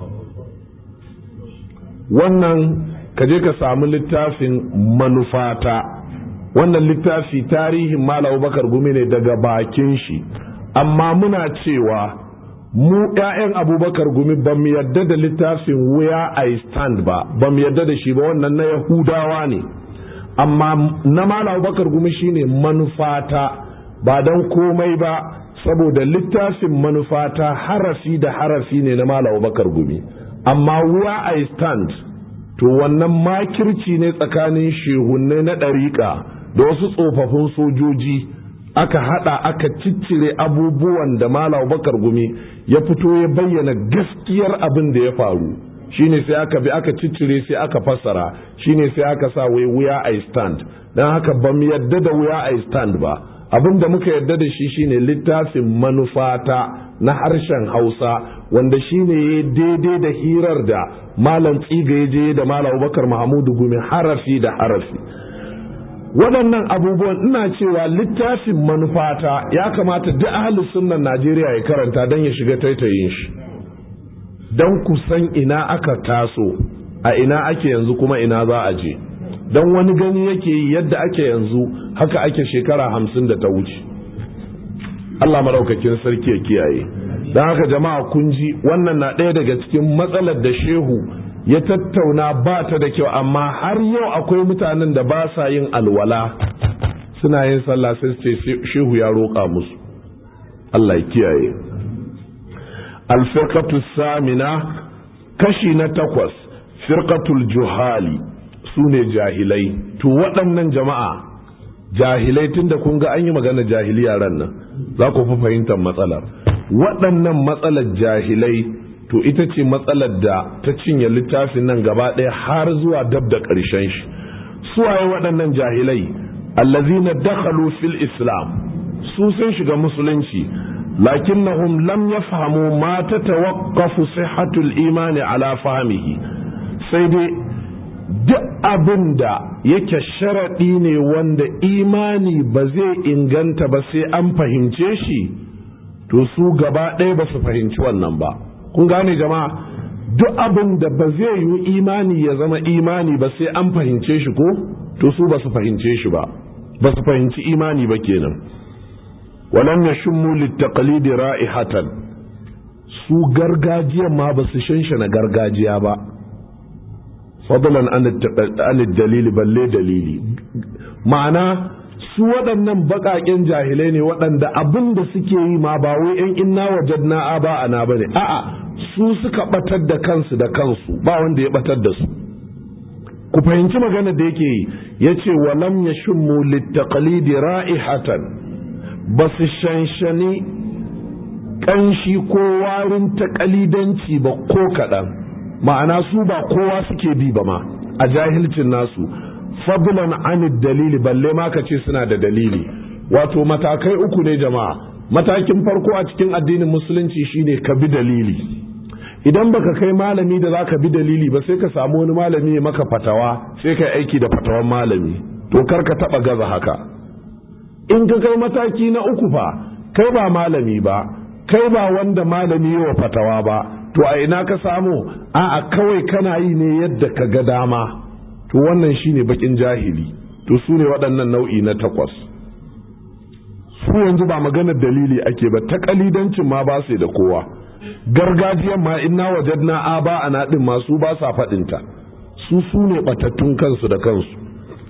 Wannan ka je ka samu littafin manufata, wannan littafi tarihin Malam Abubakar Gumi ne daga bakin shi, amma muna cewa mu ‘ya'yan Abubakar Gumi ba mu yadda da littafin Where I Stand ba mu yadda da shi ba, wannan na Yahudawa ne, amma na Malam Abubakar Gumi shine manufata, ba don komai ba saboda littafin manufata harafi da harafi ne na Malam Abubakar Gumi, amma Where I Stand to wannan makirci ne tsakanin shehunne na ɗariƙa da wasu tsofaffin sojoji, aka hada aka ciccire abubuwan da Malam Abubakar Gumi ya fito ya bayyana gaskiyar abin da ya faru, shine sai aka bi aka ciccire sai aka fassara, shine sai aka sa wai Where I Stand. Dan haka ba mu yadda da Where I Stand ba, abin da muka yadda da shi shine littafin manufata na harshen Hausa, wanda shine ya daidai da hirar da Malam Tsiga ya je da Malam Abubakar Mahamudu Gumi harafi da harafi. Waɗannan abubuwan ina cewa littafin manufata ya kamata duk ahlus sunnan Najeriya ya karanta don ya shiga taitayin shi, don ku san ina aka taso, a ina ake yanzu kuma ina za a je, don wani gani yake yi yadda ake yanzu haka ake shekara 50 da ta wuce. Allah madaukakin sarki ya kiyaye. Don haka jama'a kun ji wannan na ɗaya daga cikin matsalar da shehu ya tattauna ba ta da kyau, amma har yau akwai mutanen da ba sa yin alwala suna yin sallah sai su ce shehu ya roƙa musu. Allah ya kiyaye. Al-firqatu samina, kashi na 8, firqatul juhali, sune jahilai. To waɗannan jama'a jahilai, tunda kun ga an yi magana jahiliya ran nan za ku fi fahimtar matsalar. Waɗannan matsalar jahilai to ita ce matsalar da ta cinye littafin nan gaba ɗaya har zuwa dab da ƙarshen shi. Suwaye waɗannan jahilai? Allazina dakhalu fil islam, su sun shiga musulunci, lakinnahum lam yafhamu ma tatawaqqafu sihhatul imani ala fahmihi, sai dai duk abin da yake sharaɗi ne wanda imani ba zai inganta ba sai an fahimce shi, to su gaba ɗaya ba su fahimci wannan ba. Kun gane jama'a, duk abin da ba zai yi imani ya zama imani ba sai an fahimce shi ko, to su ba su fahimce shi ba, ba su fahimci imani ba kenan. Walam yashummu littaqlidi ra'ihatan, su gargajiya ma ba su shanshana gargajiya ba, fadlan an dalili balle dalili. Ma'ana su waɗannan baƙaƙen jahilai ne waɗanda abin da suke yi ma ba wai ‘yan inna wajadna aba ana bane, a'a su suka ɓatar da kansu da kansu, ba wanda ya ɓatar da su. Ku fahimci magana da yake yi, ya ce walam ya shimmu littaqalidi ra'ihatan, ba su shanshani ƙanshi ko warin taƙalidanci ba ko kaɗan, ma'ana su ba kowa suke bi ba ma a jahilcin nasu, fadlan anid dalili balle ma ka ce suna da dalili. Wato matakai uku ne jama'a. Matakin farko a cikin addinin musulunci shine ka bi dalili. Idan baka kai malami da zaka bi dalili ba, sai ka samu wani malami ya maka fatawa, sai kai aiki da fatawan malami, to kar ka taba gaza haka. In ka kai mataki na uku fa, kai ba malami ba, kai ba wanda malami ya fatawa ba, to a ina ka samu? A'a kawai kana yi ne yadda ka ga dama. To wannan shine bakin jahili. To su ne waɗannan nau'i na 8. Su yanzu ba maganar dalili ake ba, ta kalidancin ma ba su da kowa, gargajiyan ma inna wajadna aba ana din ma su ba sa faɗinta, su ne batattun kansu da kansu.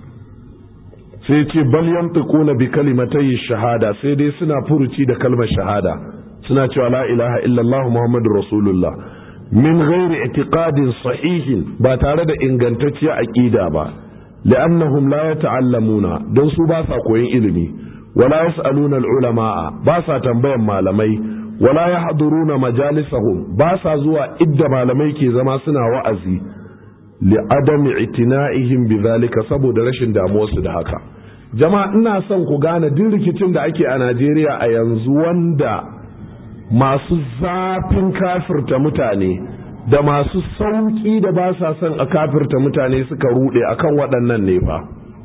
Sai ce bal yantiquna bi kalimatay shahada, sai dai suna furuci da kalmar shahada, suna cewa la ilaha illallah muhammadur rasulullah min ghairi i'tiqadin sahihin, ba tare da ingantacciya aqida ba, li'annahum la yata'allamuna, don su ba sa koyon ilimi, wala yas'aluna al-ulama, ba sa tambayan malamai, wala yahduruna majalisahum ba sa zuwa idda malamai ke zama suna wa'azi li adami itina'ihim bidhalika saboda rashin damuwarsu da haka. Jama'a ina son ku gane duk rikicin da ake a Najeriya a yanzu wanda masu zafin kafirta mutane da masu sauki da ba sa son a kafirta mutane suka rude akan waɗannan ne fa.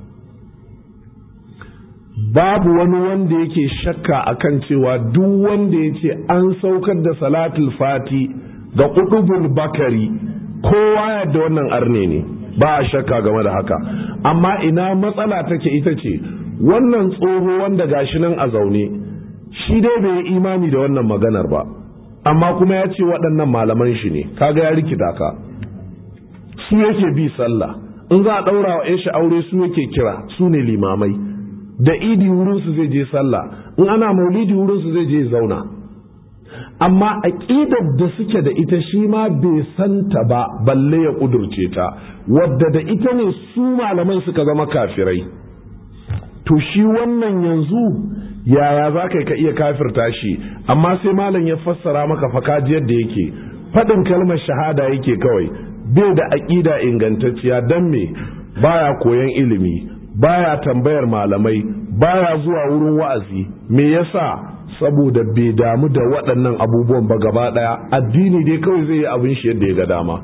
Babu wani wanda yake shakka akan cewa duk wanda ya ce an saukar da salatul fati ga qutubul bakari kowa yadda wannan arne ne, ba a shakka game da haka. Amma ina matsala take ita ce wannan tsoho wanda gashi nan a zaune shi dai bai yi imani da wannan maganar ba, amma kuma ya ce waɗannan malaman shi ne, kaga ya rikita ka. Su yake bi sallah, in za a ɗaura wa shi aure su yake kira, su ne limamai. Da idi wurinsu zai je sallah, in ana maulidi wurinsu zai je zauna. Amma aƙidar da suke da ita shi ma bai santa ba balle ya ƙudurce ta, wadda da ita ne su malaman suka zama kafirai. To shi wannan yanzu yaya za ka iya kafirta shi, amma sai malam ya fassara maka fakaji yadda yake faɗin kalmar shahada yake kawai, bai da aƙida ingantacciya. Dan me? Baya koyon ilimi, baya tambayar malamai, baya zuwa wurin wa'azi. Me yasa? Saboda bai damu da waɗannan abubuwan ba gaba ɗaya, addini dai kawai zai yi abin shi yadda ya ga dama.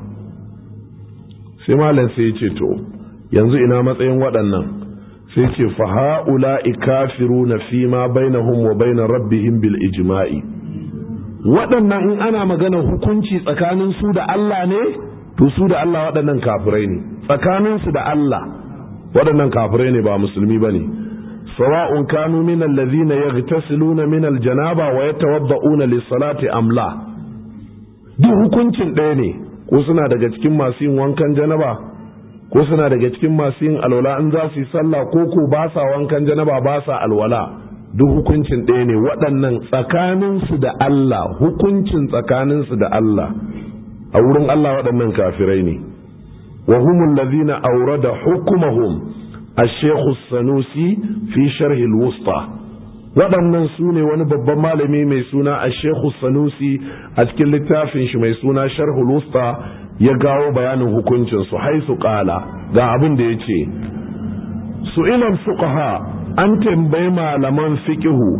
Sai malam sai ya ce to yanzu ina matsayin waɗannan? Sai ce fa ha'ula'i kafiruna fi ma bainahum wa bain rabbihim bil ijma'i. Waɗannan in ana maganar hukunci tsakanin su da Allah ne, to su da Allah waɗannan kafirai ne. Tsakanin su da Allah waɗannan kafirai ne, ba musulmi bane. sawa'un kanu min alladhina yaghtasiluna min aljanaba wa yatawadda'una lis-salati am la, duk hukuncin ɗaya ne. Ko suna daga cikin masu yin wankan janaba, ko suna daga cikin masu yin alwala in za su yi sallah, ko ba sa wankan janaba ba sa alwala, duk hukuncin ɗaya ne. Waɗannan tsakaninsu da Allah, hukuncin tsakaninsu da Allah, a wurin Allah waɗannan kafirai ne. wa humul ladhina awrada hukmahum الشيخ السنوسي في شرح الوسطى. waɗannan su ne wani babban malami mai suna الشيخ السنوسي a cikin littafin shi mai suna sharhul wusta ya gawo bayanin hukuncin su, haisu qala, ga abin da yace su'ilal fuqaha, an tambayi malaman fiqhu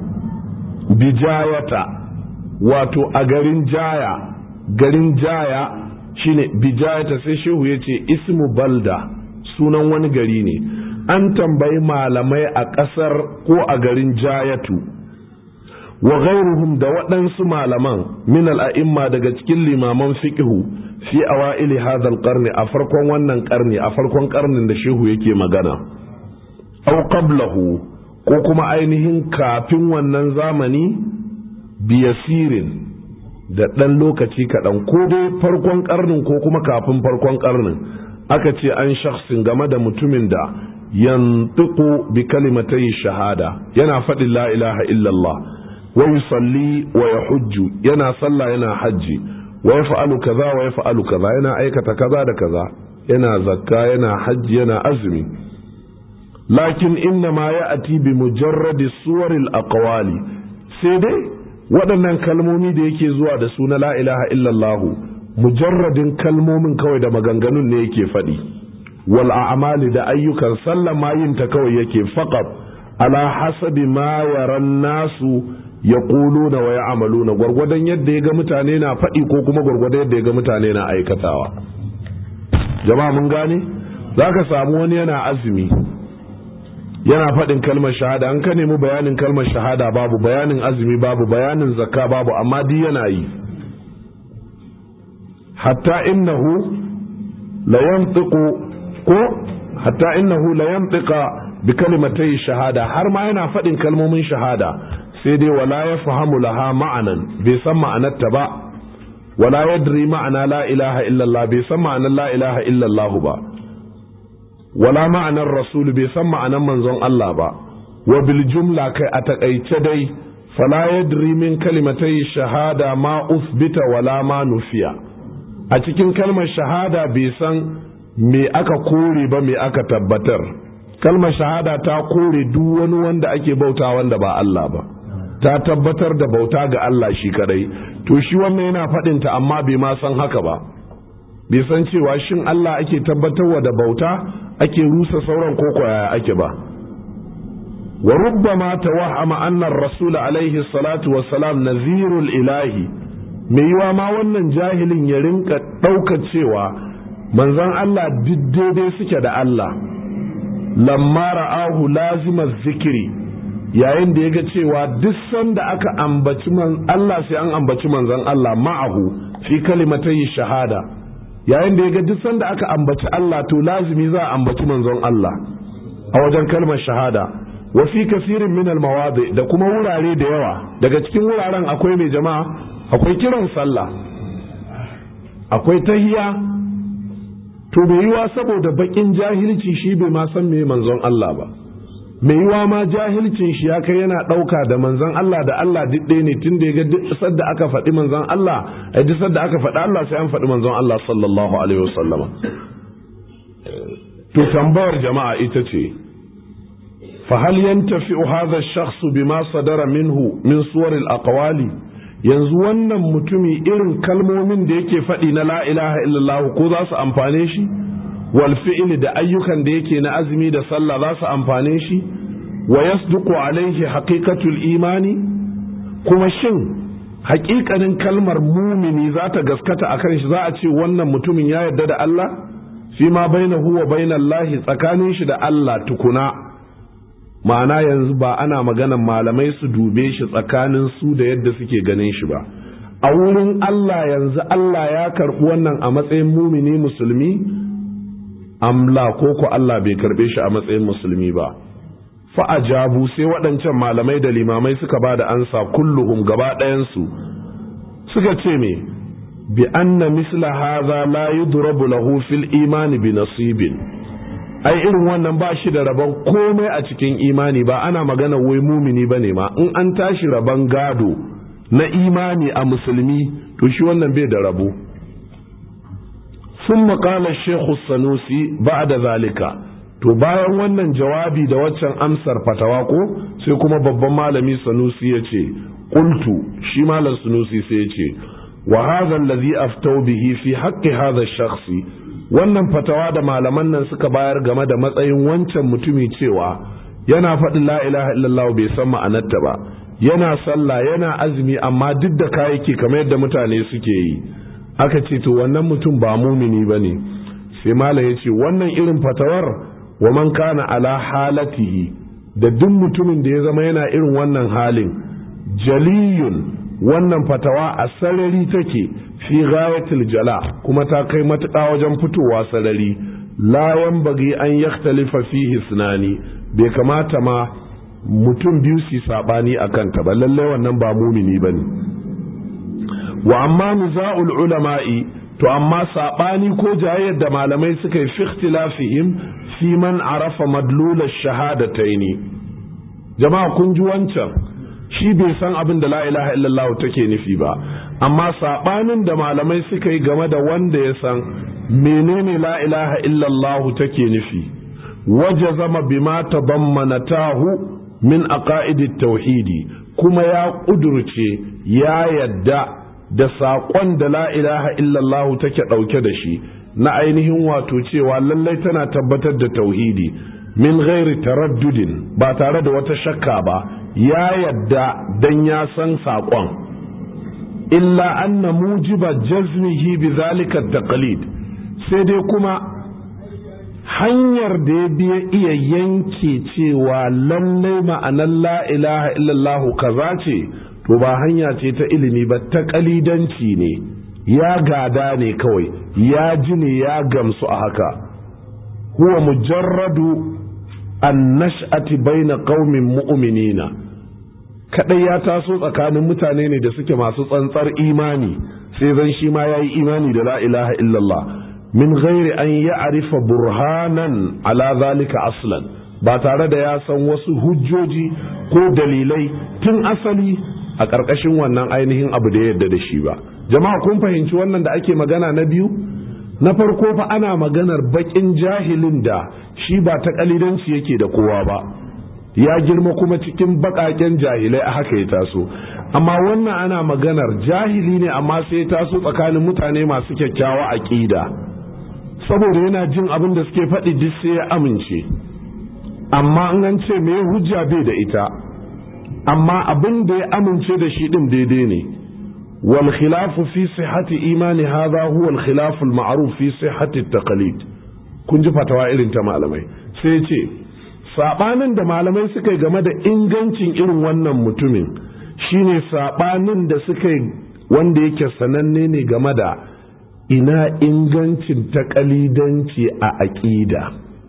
bijayata, wato a garin jaya shine bijayata, sai shehu yace ismu balda, sunan wani gari ne. An tambayi malamai a ƙasar ko a garin jayatu, wa ghairuhum da waɗansu malaman min al'a'imma daga cikin limaman fiqhu fi awa'ili hadha al-qarni, a farkon wannan qarni, a farkon qarnin da shehu yake magana, aw qablahu, ko kuma ainihin kafin wannan zamani, biyasirin, da ɗan lokaci kaɗan, ko dai farkon qarnin ko kuma kafin farkon qarnin. Aka ce an shakhsin game da mutumin da yantiqu bi kalimatai shahada, yana faɗin la ilaha illallah, wa yusalli wa yahujju, yana sallah yana hajji, wa yaf'alu kaza wa yaf'alu kaza, yana aikata kaza da kaza, yana zakka, yana hajji, yana azumi. Lakin inna ma ya'ti bi mujarradi suwaril aqwali, sai dai waɗannan kalmomi da yake zuwa da su na la ilaha illallah, mujarradin kalmomin kawai da maganganun ne yake faɗi, wal a'mali da ayyukan sallah ma yin ta kawai yake, faqat ala hasabi ma yaran nasu yaquluna wa ya'maluna, gwargwadon yadda ya ga mutane na faɗi ko kuma gwargwadon yadda ya ga mutane na aikatawa. Jama'a mun gane? Zaka samu wani yana azumi, yana faɗin kalmar shahada, an ka nemi bayanin kalmar shahada babu, bayanin azumi babu, bayanin zakka babu, amma duk yana yi. hatta innahu la yantiqa bi kalimatay shahada, har ma yana faɗin kalmomin shahada, sai dai wala yafhamu laha ma'anan, bai san ma'anarta ba, wala yadri ma'ana la ilaha illallah, bai san ma'anar la ilaha illallah ba, wala ma'anar rasul, bai san ma'anar manzon Allah ba. Wa bil jumla, kai a takaice dai, fala yadri min kalimatay shahada ma uthbita wala ma nufiya, a cikin kalmar shahada bai san me aka kore ba me aka tabbatar. Kalmar shahada ta kore duk wani wanda ake bauta wanda ba Allah ba, ta tabbatar da bauta ga Allah shi kadai. To shi wannan yana faɗinta amma bai ma san haka ba, bai san cewa shin Allah ake tabbatarwa da bauta ake rusa sauran koko yaya ake ba. wa rubbama tawahama anna ar-rasul alaihi salatu wassalam nazirul ilahi, mai yiwa ma wannan jahilin ya rinka ɗaukar cewa manzon Allah daidai suke da Allah. lamma ra'ahu lazima zikiri, yayin da yaga cewa duk sanda aka ambaci Allah sai an ambaci manzon Allah ma'ahu fi kalimatai shahada, yayin da yaga duk sanda aka ambaci Allah to lazimi za a ambaci manzon Allah a wajen kalmar shahada. wa fi kasirin min al-mawadi, da kuma wurare da yawa daga cikin wuraren akwai mai jama'a, akwai kiran sallah, akwai tahiyya. To mai yiwa saboda bakin jahilci shi bai ma san me manzon Allah ba, mai yiwa ma jahilcin shi ya kai yana ɗauka da manzon Allah da Allah duk ɗaya ne, tun da ya ga duk sadda aka faɗi manzon Allah, ai duk sadda aka faɗi Allah sai an faɗi manzon Allah sallallahu alaihi wasallama. To tambayar jama'a ita ce, fa hal yantafi'u hadha ash-shakhsu bima sadara minhu min suwar al-aqwali, yanzu wannan mutumi irin kalmomin da yake faɗi na la ilaha illallah ko za su amfane shi, wal fi'li da ayyukan da yake na azumi da sallah za su amfane shi, wa yasduqu alaihi haqiqatul imani, kuma shin haƙiƙanin kalmar mumini za ta gaskata akan shi, za a ce wannan mutumin ya yarda da Allah fi ma bainahu wa bainallahi, tsakanin shi da Allah tukuna. ma'ana yanzu ba ana maganan malamai su dube shi tsakanin su da yadda suke ganin shi ba, a wurin Allah yanzu Allah ya karɓi wannan a matsayin mumini musulmi amla ko ko Allah bai karɓe shi a matsayin musulmi ba. fa'ajabu, sai waɗancan malamai da limamai suka ba da ansa kulluhum gaba ɗayansu suka ce me, bi anna misla hadha la yudrabu lahu fil imani bi nasibin, ai irin wannan ba shi da rabon komai a cikin imani, ba ana magana wai mumini bane ma, in an tashi rabon gado na imani a musulmi to shi wannan bai da rabo. sun maƙalar shekhu sanusi ba da zalika, to bayan wannan jawabi da waccan amsar fatawa ko sai kuma babban malami sanusi ya ce, qultu, shi malam sanusi sai ya ce, wa hadha allazi aftau bihi fi haqqi hadha ash-shakhsi, wannan fatawa da malaman nan suka bayar game da matsayin wancan mutumi cewa yana faɗin la ilaha illallah bai san ma'anarta ba, yana sallah yana azumi amma duk da kayayyaki kamar yadda mutane suke yi, aka ce to wannan mutum ba mumini bane. sai malam ya ce wannan irin fatawar wa man kana ala halatihi, da duk mutumin da ya zama yana irin wannan halin, jaliyun, wannan fatawa a sarari take, fi ghayatil jala, kuma ta kai matuƙa wajen fitowa sarari, la yanbaghi an yakhtalifa fihi sunani, bai kamata ma mutum biyu su sabani akan ta ba, lalle wannan ba mumini bane. wa amma niza'ul ulama'i, to amma sabani ko jayayyar da malamai suka yi fi ikhtilafihim fi man arafa madlul ash-shahadataini, jama'a kun ji wancan shi bai san abin da la ilaha illallah take nufi ba, amma sabanin da malamai suka yi game da wanda ya san menene la ilaha illallah take nufi, wajazama bima tadammanatahu min aqaidit tauhidi, kuma ya kudurce ya yadda da saƙon da la ilaha illallah take ɗauke da shi na ainihin wato cewa lallai tana tabbatar da tauhidi min ghairi taraddudin, ba tare da wata shakka ba, ya yadda dan ya san saƙon. illa anna mujiba jazmihi bi zalika taqlid, sai dai kuma hanyar da ya biya iya yanke cewa lallai ma'anar la ilaha illallah kaza ce, to ba hanya ce ta ilimi ba, ta kalidanci ne, ya gada ne kawai, ya ji ne ya gamsu a haka. huwa mujarradu an-nash'ati bayna qaumin mu'minina, kadai ya taso tsakanin mutane ne da suke masu tsantsar imani, sai zan shi ma yayi imani da la ilaha illallah, min ghairi an ya'rifa burhanan ala zalika aslan, ba tare da ya san wasu hujjoji ko dalilai tun asali a ƙarƙashin wannan ainihin abu da yadda da shi ba. Jama'a kun fahimci wannan da ake magana na biyu? Na farko fa ana maganar baƙin jahilin da shi ba ta ƙalidanci yake da kowa ba, ya girma kuma cikin baƙaƙen jahilai a haka ya taso. Amma wannan ana maganar jahili ne amma sai ya taso tsakanin mutane masu kyakkyawa aƙida, saboda yana jin abin da suke faɗi duk sai ya amince. Amma an ce me hujja bai da ita, amma abin da ya amince da shi din daidai ne. wal khilafu fi sihhati imani hadha huwa al khilafu al ma'ruf fi sihhati at taqlid. Kun ji fatawa irin ta malamai. Sai ce sabanin da malamai suka yi game da ingancin irin wannan mutumin shine sabanin da suka yi wanda yake sananne ne game da ina ingancin taqlidanci a aqida.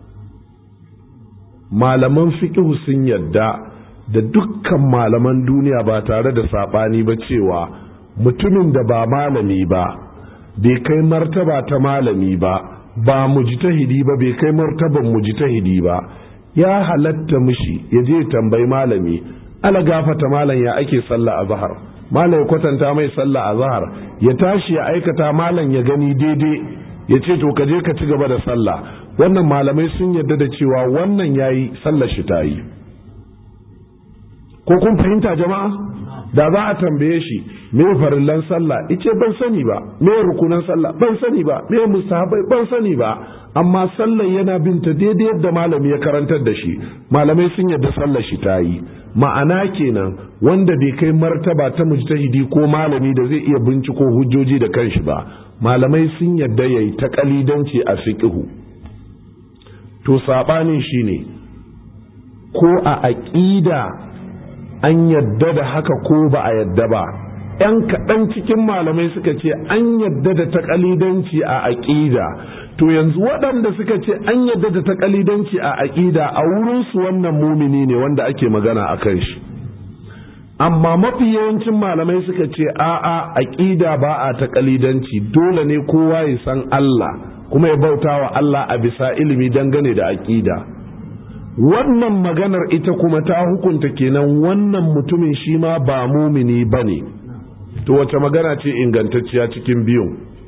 Malaman fiqh sun yadda da dukkan malaman duniya ba tare da saɓani ba cewa mutumin da ba malami ba, bai kai martaba ta malami ba, ba mujtahidi ba, bai kai martaban mujtahidi ba, ya halatta mishi ya je tambayi malami, ala gafata malam ya ake sallah azhar, malam ya kwatanta mai sallah azhar, ya tashi ya aikata, malam ya gani daidai, ya ce to ka je ka ci gaba da sallah. Wannan malamai sun yarda da cewa wannan yayi sallar shi ta yi. Ko kun fahimta jama'a? Da za a tambaye shi me farillan sallah, ice ban sani ba, me rukunan sallah ban sani ba, me mustahabai ban sani ba, amma sallar yana binta daidai yadda malami ya karantar da shi. Malamai sun yarda sallar shi ta yi. Ma'ana kenan wanda bai kai martaba ta mujtahidi ko malami da zai iya binciko hujjoji da kanshi ba, malamai sun yarda yayi ta kalidanci a fiqhu. To sabanin shine ko a aqida an yadda da haka ko ba a yadda ba. ‘Yan kaɗan cikin malamai suka ce an yadda da taƙalidanci a aƙida. To yanzu waɗanda suka ce an yadda da taƙalidanci a aƙida a wurinsu wannan mumini ne wanda ake magana a kan shi. Amma mafi yawancin malamai suka ce a'a aƙida ba a taƙalidanci, dole ne kowa ya san Allah kuma ya bauta wa Allah a bisa ilimi dangane da aƙida. Wannan maganar ita kuma ta hukunta kenan wannan mutumin shi ma ba mumini ba ne. To wace magana ce ingantacciya cikin biyun?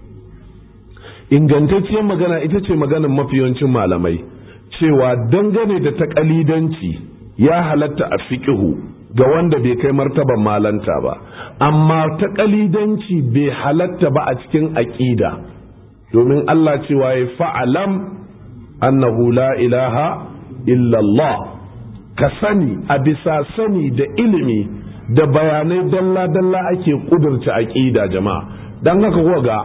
Ingantacciyar magana ita ce maganar mafi yawancin malamai cewa dangane da taƙalidanci ya halatta a fiƙihu ga wanda bai kai martaban malanta ba, amma taƙalidanci bai halatta ba a cikin aƙida, domin Allah cewa ya fa'alam annahu la ilaha illallah, ka sani a bisa sani da ilimi da bayanai dalla-dalla ake kudurta aqida jama'a. Dan haka kuwa ga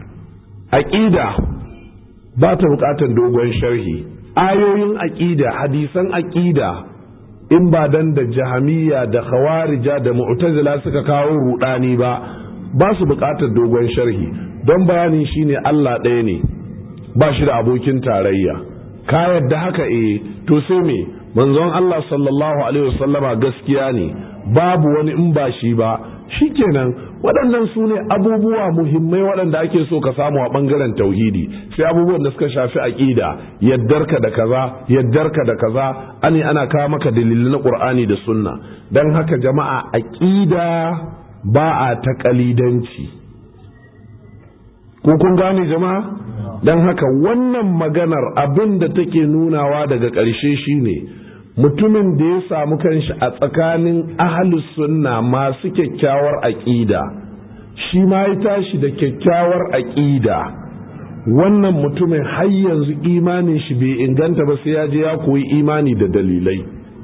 aqida ba ta bukatar dogon sharhi. Ayoyin aqida, hadisan aqida, in ba dan da jahamiyya da khawarija da mu'tazila suka kawo rudani ba su bukatar dogon sharhi, don bayanin shine Allah ɗaya ne, ba shi da abokin tarayya. Ka yadda haka to sai me? Manzon Allah sallallahu alaihi wasallama gaskiya ne, babu wani in ba shi ba. Shikenan waɗannan su ne abubuwa muhimmai waɗanda ake so ka samu a ɓangaren tauhidi. Sai abubuwan da suka shafi aƙida, yaddarka da kaza, yaddarka da kaza, ana kawo maka dalilai na Qur'ani da Sunna. Dan haka jama'a aƙida ba a taƙalidanci. Ko kun gane jama'a? Dan haka wannan maganar abin da take nunawa daga ƙarshe shine mutumin da ya samu kanshi a tsakanin ahlus sunna masu kyakkyawar aƙida, shi ma ya tashi da kyakkyawar aƙida, wannan mutumin har yanzu imanin shi bai inganta ba sai ya je ya koyi imani da dalilai.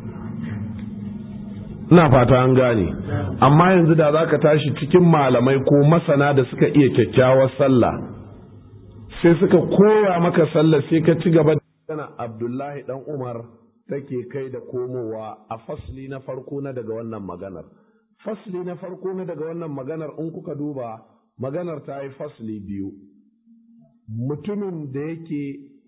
Ina fata an gane. Amma yanzu da za ka tashi cikin malamai ko masana da suka iya kyakkyawar sallah, sai suka koya maka sallah, sai ka ci gaba da Abdullahi dan Umar take kai da komowa a fasli na farko na daga wannan maganar. Fasli na farko na daga wannan maganar in kuka duba maganar ta yi fasli biyu. Mutumin da yake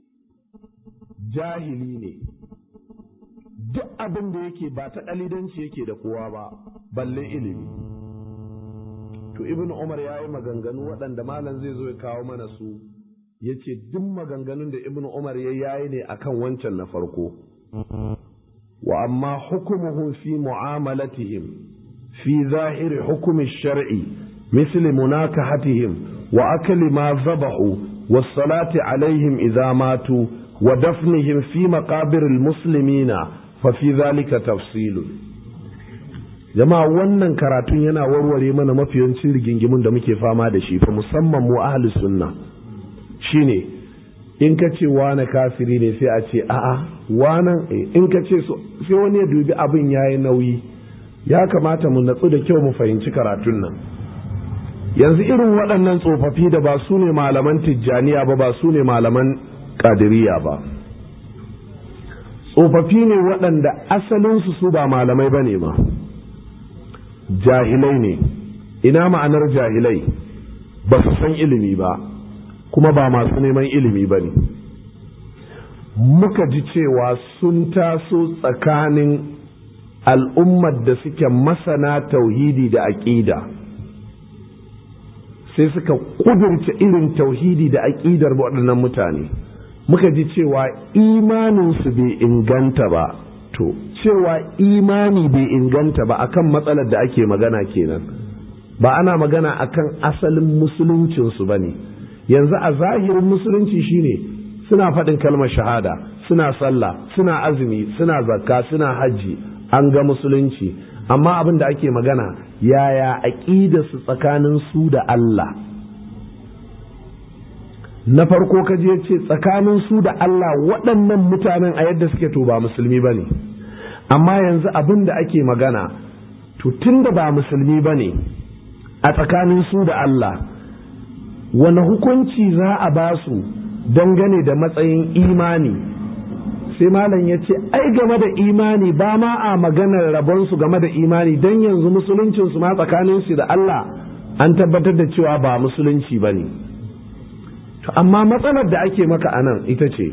jahili ne, duk abin da yake ba ta ƙalidanci yake da kowa ba, balle ilimi. To Ibn Umar ya yi maganganu waɗanda malam zai zo ya kawo mana su, ya ce duk maganganun da Ibn Umar ya yayi ne akan wancan na farko. Wa amma hukumuhu fi mu'amalatihim fi zahiri hukumi shar'i misli munakahatihim wa akli ma zabahu was salati alaihim idza matu wa dafnihim fi maqabir al muslimina fa fi zalika tafsilun. Jama'a wannan karatun yana warware mana mafiyancin rigingimun da muke fama da shi fa musamman mu ahlus sunna. Shine in ka ce wane kafiri ne sai a ce a'a wanan in ka ce sai wani ya dubi abin yayi nauyi, ya kamata mu natsu da kyau mu fahimci karatun nan. Yanzu irin waɗannan tsofaffi da ba su ne malaman tijjaniya ba su ne malaman ƙadiriya ba, tsofaffi ne waɗanda asalinsu su ba malamai ba ne ma, jahilai ne. Ina ma'anar jahilai? ba su san ilimi ba kuma ba masu neman ilimi ba ne. Muka ji cewa sun taso tsakanin al'ummar da suke masana tauhidi da aƙida, sai suka ƙudurce irin tauhidi da aƙidar waɗannan mutane. Muka ji cewa imaninsu bai inganta ba, to cewa imani bai inganta ba akan matsalar da ake magana kenan, ba ana magana akan asalin musuluncinsu ba ne. Yanzu a zahirin musulunci shine suna faɗin kalmar shahada, suna sallah, suna azumi, suna zakka, suna hajji, an ga musulunci. Amma abin da ake magana yaya aƙidarsu tsakanin su da Allah. Na farko ka je ce tsakanin su da Allah waɗannan mutanen a yadda suke to ba musulmi ba ne. Amma yanzu abin da ake magana to tun da ba musulmi ba ne a tsakanin su da Allah, wani hukunci za a ba su dangane da matsayin imani? Sai malam ya ce ai game da imani ba ma a maganar rabonsu game da imani, don yanzu musuluncinsu ma tsakaninsu da Allah an tabbatar da cewa ba musulunci ba ne. Amma matsalar da ake maka a nan ita ce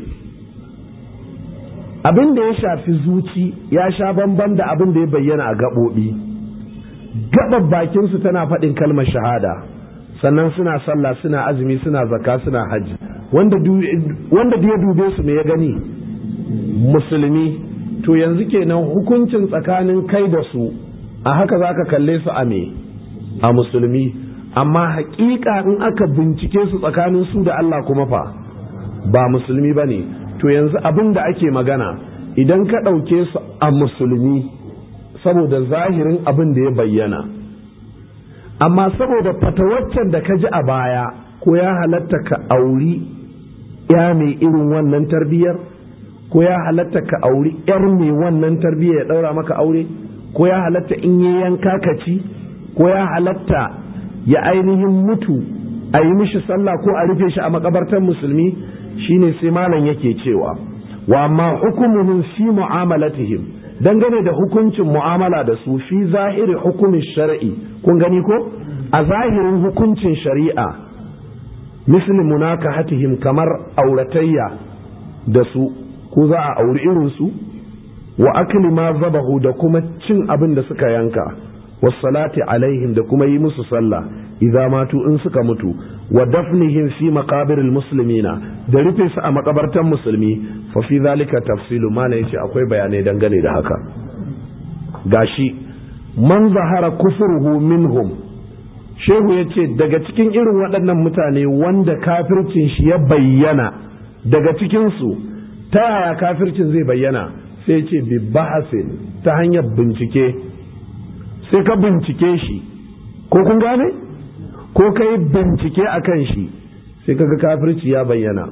abin da ya shafi zuci ya sha bamban da abin da ya bayyana a gaɓoɓi. Gaɓar bakinsu tana faɗin kalmar shahada, sannan suna sallah, suna azumi, suna zakka, suna hajji. Wanda ya dube su me ya gani? Musulmi. To yanzu kenan hukuncin tsakanin kai da su a haka za ka kalle su a me? A musulmi. Amma haƙiƙa in aka bincike su tsakanin su da Allah kuma fa ba musulmi ba ne. To yanzu abin da ake magana idan ka ɗauke su a musulmi saboda zahirin abin da ya bayyana, amma saboda fatawaccen da ka ji a baya, ko ya halatta ka auri ya mai irin wannan tarbiyyar, ko ya halatta ka auri yar mai wannan tarbiyyar ya ɗaura maka aure, ko ya halatta in yi yanka ka ci, ko ya halatta ya ainihin mutu a yi mishi sallah ko a rufe shi a makabartar musulmi, shine sai malam yake cewa wa amma hukumuhum fi mu'amalatihim, dangane da hukuncin mu'amala da su, fi zahiri hukumin shar'i, kun gani ko a zahirin hukuncin shari'a, misli munakahatihim, kamar auratayya da su, ko za a auri irin su, wa akli ma zabahu, da kuma cin abin da suka yanka, wassalati alaihim, da kuma yi musu sallah idza matu in suka mutu, wa dafnihim fi maqabiril muslimina, da rufe su a makabartan musulmi. Fa fi zalika tafsilu, ma ne yace akwai bayanai dangane da haka. Gashi man zahara kufruhu minhum, shehu yace daga cikin irin waɗannan mutane wanda kafircin shi ya bayyana daga cikin su, ta yaya kafircin zai bayyana? Sai yace bi bahasin, ta hanyar bincike. Sai ka bincike shi, ko kun gane, ko ka yi bincike a kan shi, sai kaga kafirci ya bayyana.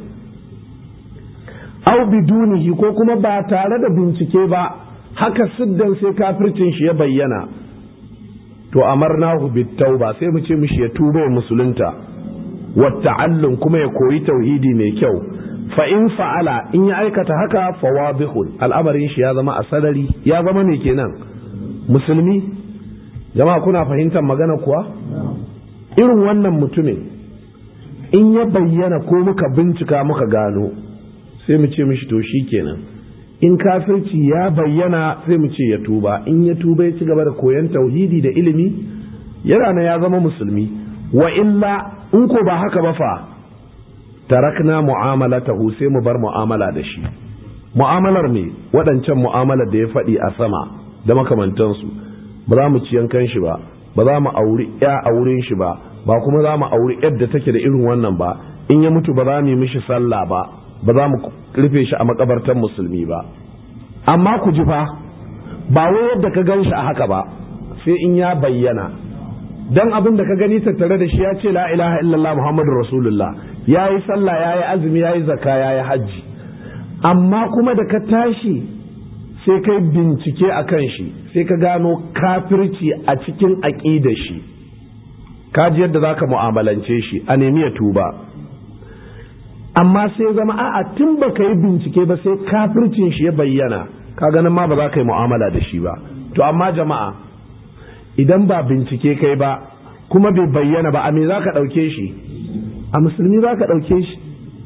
Au bidunihi, ko kuma ba tare da bincike ba, haka siddan sai kafircin shi ya bayyana, to amarnahu bittauba, sai mu ce mishi ya tuba ya musulunta, wa ta'allum, kuma ya koyi tauhidi mai kyau. Fa in fa'ala, in ya aikata haka, fa wadihun, al'amarin shi ya zama a sarari, ya zama ne kenan musulmi. Jama'a kuna fahimtar magana kuwa? Irin wannan mutumin in ya bayyana ko muka bincika muka gano, sai mu ce mishi to shi kenan. In kafirci ya bayyana sai mu ce ya tuba, in ya tuba ya ci gaba da koyon tauhidi da ilimi, yana na ya zama musulmi. Wa illa in ko ba haka ba fa, tarakna mu'amalatahu, sai mu bar mu'amala da shi. Mu'amalar ne waɗancan mu'amalar da ya faɗi a sama da makamantansu. Ba za mu ci yankan shi ba, ba za mu auri ya a wurin shi ba, ba kuma za mu auri yadda take da irin wannan ba. In ya mutu ba za mu yi mishi sallah ba, ba za mu rufe shi a makabartar musulmi ba. amma ku ji fa ba wai yadda ka gan shi a haka ba, sai in ya bayyana. Dan abin da ka gani tattare da shi ya ce la ilaha illallah muhammadur rasulullah, ya yi sallah, ya yi azumi, ya yi zakka, ya yi hajji, amma kuma da ka tashi sai kai bincike a kan shi sai ka gano kafirci a cikin aƙidar shi, ka ji yadda za ka mu'amalance shi, a nemi ya tuba. Amma sai zama a'a tun ba ka yi bincike ba sai kafircin shi ya bayyana, ka ganin ma ba za ka yi mu'amala da shi ba. To amma jama'a, idan ba bincike kai ba kuma bai bayyana ba, a me za ka ɗauke shi? A musulmi za ka ɗauke shi.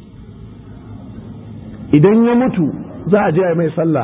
Idan ya mutu za a je a mai sallah,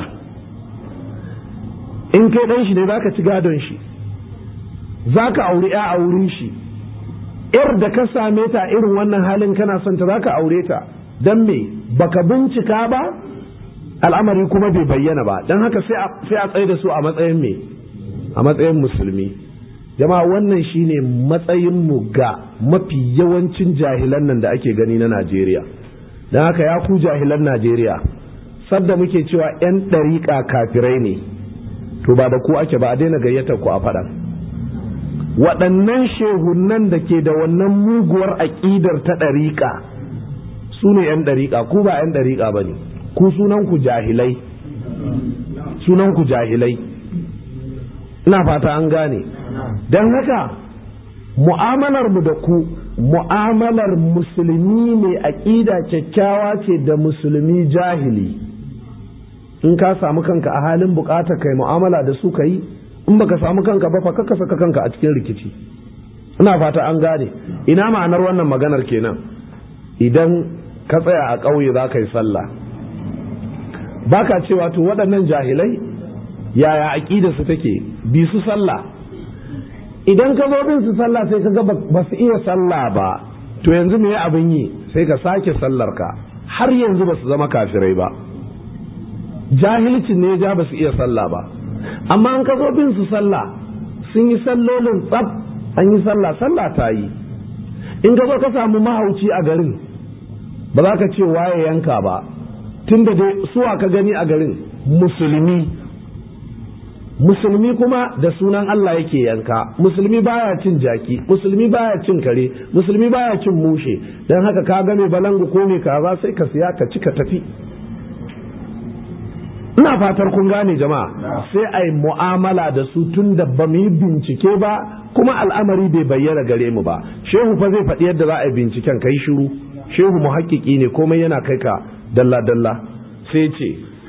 in kai ɗan shi ne za ka ci gadon shi, za ka auri ya a wurin shi, ‘yar da ka same ta irin wannan halin kana son ta za ka aure ta, don me baka bincika ba, al'amari kuma bai bayyana ba, don haka sai a tsaye da su a matsayin me, a matsayin musulmi. Jama'a wannan shine matsayinmu ga mafi yawancin jahilan nan da ake gani na Najeriya. Don haka ya ku jahilan Najeriya, sadda muke cewa 'yan ɗariƙa kafirai ne, to ba da ku ake ba, a daina gayyatar ku a faɗan. Waɗannan shehunan da ke da wannan muguwar aƙidar ta ɗariƙa su ne 'yan ɗariƙa, ku ba 'yan ɗariƙa ba ne, ku sunanku jahilai, sunanku jahilai. Ina fata an gane. Don haka mu'amalar mu da ku mu'amalar musulmi mai aƙida kyakkyawa ce da musulmi jahili. In ka samu kanka a halin buƙatar kai mu'amala da su ka yi, in baka samu kanka ba fa ka saka kanka a cikin rikici. Ina fata an gane. Ina ma'anar wannan maganar kenan? Idan ka tsaya a ƙauye za ka yi sallah, baka cewa to waɗannan jahilai yaya aƙida su take, bi su sallah. Idan ka zo bin su sallah sai ka ga ba su iya sallah ba, to yanzu me abin yi? Sai ka sake sallar ka, har yanzu ba su zama kafirai ba. Jahilcin ne ja ba su iya sallah ba. Amma an ka zo bin su sallah, sun yi sallolin tsaf, an yi sallah, sallah ta yi. In ka zo ka samu mahauci a garin, ba za ka ce waye yanka ba, tunda dai suwa ka gani a garin musulmi kuma da sunan Allah yake yanka. Musulmi baya cin jaki, musulmi baya cin kare, musulmi baya cin mushe. Dan haka ka ga mai balangu ko mai kaza sai ka siya ka ci ka tafi. Ina fatar kun gane jama'a. Sai ai mu'amala da su tun da ba mu yi bincike ba, kuma al'amari bai bayyana gare mu ba. Shehu fa zai faɗi yadda za a yi binciken, kai shiru. Shehu muhakkiki ne, komai yana kai ka dalla dalla. Sai ce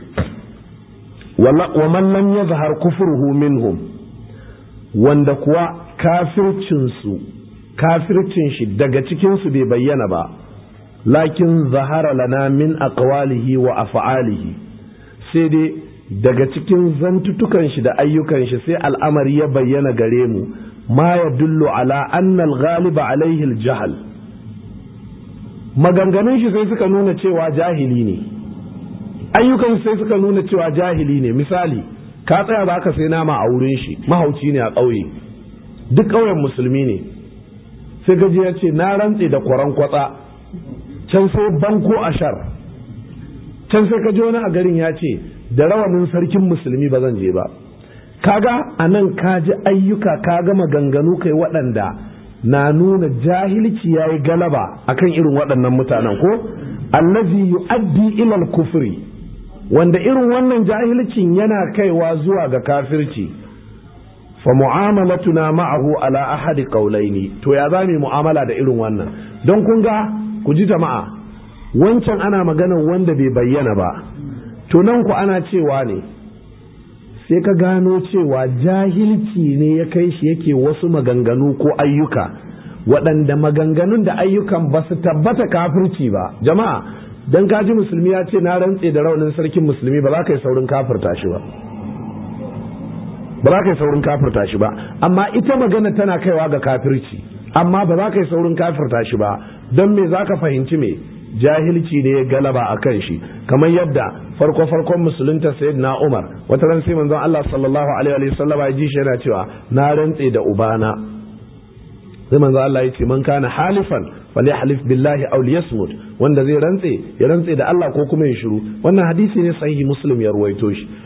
wa man lam yazhar kufruhu minhum, wanda kuwa kafircin shi daga cikin su bai bayyana ba, lakin zahara lana min aqwalihi wa af'alihi, sai dai daga cikin zantutukan shi da ayyukan shi sai al'amari ya bayyana gare mu, ma yadullu ala anna al-ghaliba alaihi al-jahl. Maganganun shi sai suka nuna cewa jahili ne, ayyukan sai suka nuna cewa jahili ne. Misali, ka tsaya ba ka sai nama a wurin shi, mahauci ne a ƙauye, duk ƙauyen musulmi ne, sai gaji ya ce na rantse da kwaran kwatsa, can sai banko ashar, can sai ka ji wani a garin ya ce da rawanin sarkin musulmi ba zan je ba. Kaga a nan ka ji ayyuka, ka ga maganganu kai waɗanda na nuna jahilci ya yi galaba akan irin waɗannan mutanen, ko allazi yu'addi ila al-kufri, wanda irin wannan jahilcin yana kaiwa zuwa ga kafirci. Fa mu'amalatuna ma'ahu ala ahadi qawlaini, to ya zame mu'amala da irin wannan? Don kun ga, ku ji jama'a, wancan ana maganar wanda bai bayyana ba, to nan ku ana cewa ne sai ka gano cewa jahilci ne ya kai shi yake wasu maganganu ko ayyuka waɗanda maganganun da ayyukan ba su tabbata kafirci ba. Jama'a, dan kaji musulmi ya ce na rantse da raunin sarkin musulmi, ba za ka yi saurin kafirta shi ba, ba za ka yi saurin kafirta shi ba. Amma ita magana tana kaiwa ga kafirci, amma ba za ka yi saurin kafirta shi ba. Don me za ka fahimci me? Jahilci ne ya galaba a kan shi. Kamar yadda farkon musulunta sayyidina Umar, wata ran sai manzon Allah sallallahu alaihi wa sallam ya ji shi yana cewa na rantse da ubana. Sai manzon Allah ya ce man kana halifan falyahlif billahi aw liyasmut, wanda zai rantse ya rantse da Allah ko kuma ya shiru. Wannan hadisi ne sahihi Muslim ya ruwaito shi.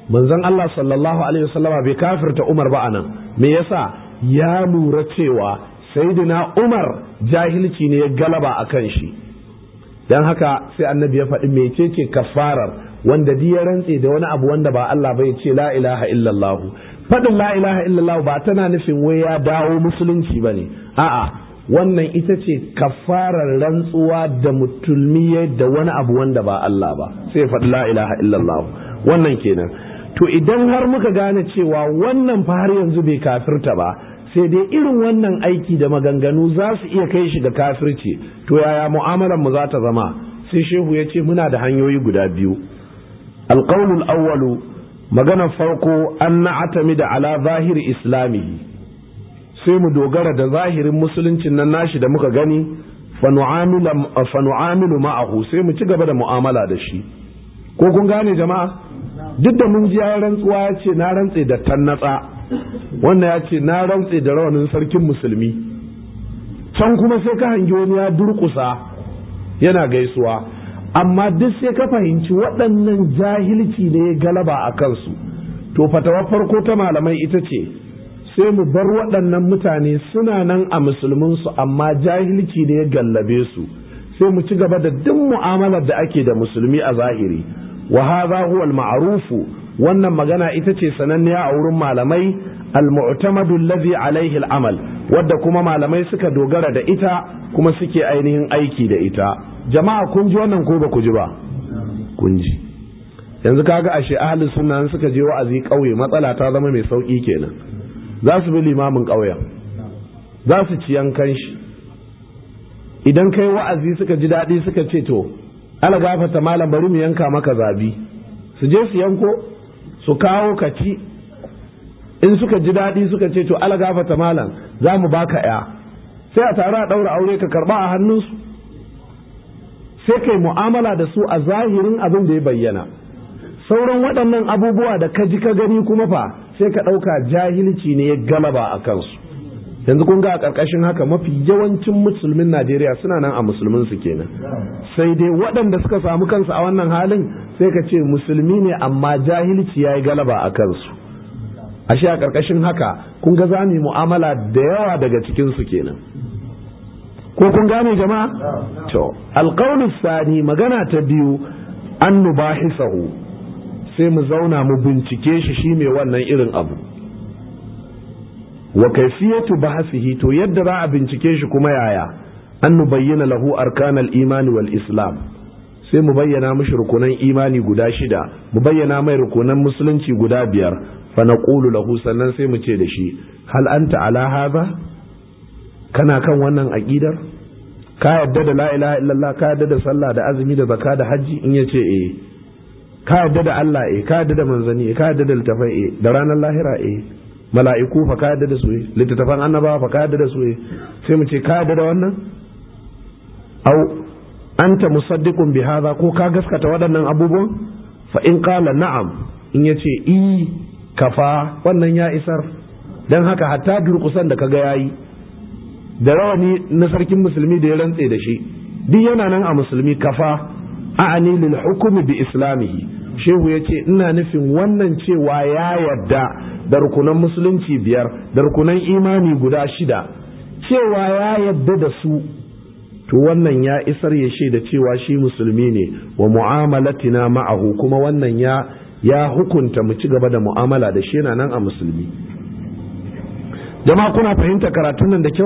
manzon Allah sallallahu alaihi wasallama bai kafirta Umar ba anan. Me yasa? Ya lura cewa sayyidina Umar jahilci ne ya galaba akan shi, dan haka sai annabi ya faɗi mecece kafarar wanda ya rantse da wani abu wanda ba Allah ba ya ce la ilaha illallah. Faɗin la ilaha illallah ba tana nufin wai ya dawo musulunci ba ne, a'a wannan ita ce kafarar rantsuwa da musulmi da wani abu wanda ba Allah ba, sai faɗi la ilaha illallah. Wannan kenan. To idan har muka gane cewa wannan fa har yanzu bai kafirta ba, sai dai irin wannan aiki da maganganu za su iya kai shi ga kafirci, to yaya mu'amalar mu za ta zama? Sai shehu ya ce muna da hanyoyi guda biyu. Alqaulul awwalu, maganar farko, an na'tamida ala zahiri islamihi, sai mu dogara da zahirin musuluncin nan nashi da muka gani, fa nu'amilu ma'ahu, sai mu ci gaba da mu'amala da shi. Ko kun gane jama'a? Duk da mun ji ya rantsuwa ya ce na rantse da tannatsa, wannan ya ce na rantse da rawanin sarkin musulmi, can kuma sai ka hangi wani ya durƙusa yana gaisuwa, amma duk sai ka fahimci waɗannan jahilci ne ya galaba a kansu. To fatawar farko ta malamai ita ce sai mu bar waɗannan mutane suna nan a musulminsu amma jahilci ne ya gallabe su, sai mu ci gaba da duk mu'amalar da ake da musulmi a zahiri. Wa hadha huwa al-ma'ruf, wannan magana ita ce sananniya a wurin malamai, al-mu'tamadu alladhi alayhi al-amal, wadda kuma malamai suka dogara da ita kuma suke ainihin aiki da ita. Jama'a kun ji wannan ko ba ku ji ba? Kun ji. Yanzu kaga ashe ahlus sunna suka je wa'azi kauye, matsala ta zama mai sauki kenan. Za su bi limamin kauyen, za su ci yankan shi. Idan kai wa'azi suka ji daɗi suka ce to ala gafata malam bari mu yanka maka zabi, su je su yanko su kawo ka ci. In suka ji daɗi suka ce to ala gafata malam za mu baka ya, sai a tare a ɗaura aure ka karɓa a hannunsu, sai kai mu'amala da su a zahirin abin da ya bayyana. Sauran waɗannan abubuwa da ka ji ka gani kuma fa sai ka ɗauka jahilci ne ya galaba a kansu. Yanzu kun ga a ƙarƙashin haka mafi yawancin musulmin Najeriya suna nan a musulmin su kenan, sai dai waɗanda suka samu kansu a wannan halin sai ka ce musulmi ne amma jahilci ya yi galaba a kansu. Ashe a ƙarƙashin haka kun ga za mu yi mu'amala da yawa daga cikin su kenan. Ko kun gane jama'a? To alqawlu sani, magana ta biyu, an nubahisahu, sai mu zauna mu bincike shi mai wannan irin abu. Wa kaifiyatu bahsihi, to yadda za a bincike shi kuma yaya? An nubayyana lahu arkanal imani wal islam, sai mu bayyana mishi rukunan imani guda 6, mu bayyana mai rukunan musulunci guda 5, fa naqulu lahu, sannan sai mu ce da shi hal anta ala hadha, kana kan wannan aqidar? Ka yadda da la ilaha illallah, ka yadda da sallah da azumi da zakka da haji? In yace eh. Ka yadda da Allah eh, ka yadda da manzani, ka yadda da littafai eh, da ranar lahira eh, mala'iku fa ka yadda da su, littattafan annabawa fa ka yadda da su, sai mu ce ka yadda da wannan? Au anta musaddiqun bi hadha, ko ka gaskata waɗannan abubuwan? Fa in qala na'am, in yace i kafa, wannan ya isar. Dan haka hatta durkusan da kaga yayi da rawani na sarkin musulmi da ya rantse da shi, duk yana nan a musulmi. Kafa a'ani lil hukmi bi islamihi, shehu yace ina nufin wannan cewa ya yadda da rukunan musulunci 5 da rukunan imani guda 6, cewa ya yadda da su, to wannan ya isar ya shaida cewa shi musulmi ne. Wa mu'amalatina ma'ahu, kuma wannan ya hukunta mu ci gaba da mu'amala da shi, yana nan a musulmi. Jama'a kuna fahimta karatun nan da kyau?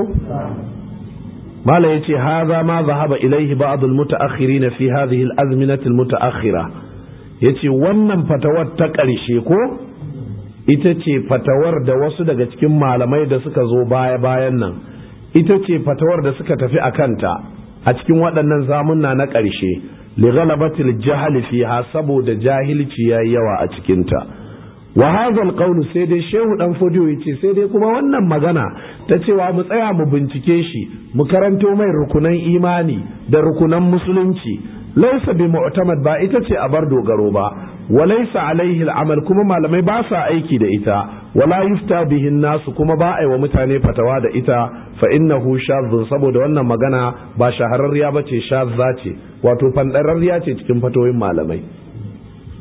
Mala yace hadha ma zahaba ilaihi ba'd al-mutaakhirin fi hadhihi al-azminah al-mutaakhira, yace wannan fatawar ta ƙarshe ko ita ce fatawar da wasu daga cikin malamai da suka zo baya-bayan nan, ita ce fatawar da suka tafi a kanta a cikin waɗannan zamunna na ƙarshe, li ghalabatil jahli fiha, saboda jahilci yayi yawa a cikinta. Wa hadha alqawlu, sai dai shehu dan fodiyo yace sai dai kuma wannan magana ta cewa mu tsaya mu bincike shi, mu karanto mai rukunan imani da rukunan musulunci, laysa bi mu'tamad, ba ita ce a bar dogaro ba. Wa laysa alaihi al'amal, kuma malamai ba sa aiki da ita. Wala yufta bihi nasu, kuma ba ai wa mutane fatawa da ita. Fa innahu shadhun, saboda wannan magana ba shahararriya bace, shadza ce, wato fandararriya ce cikin fatoyin malamai.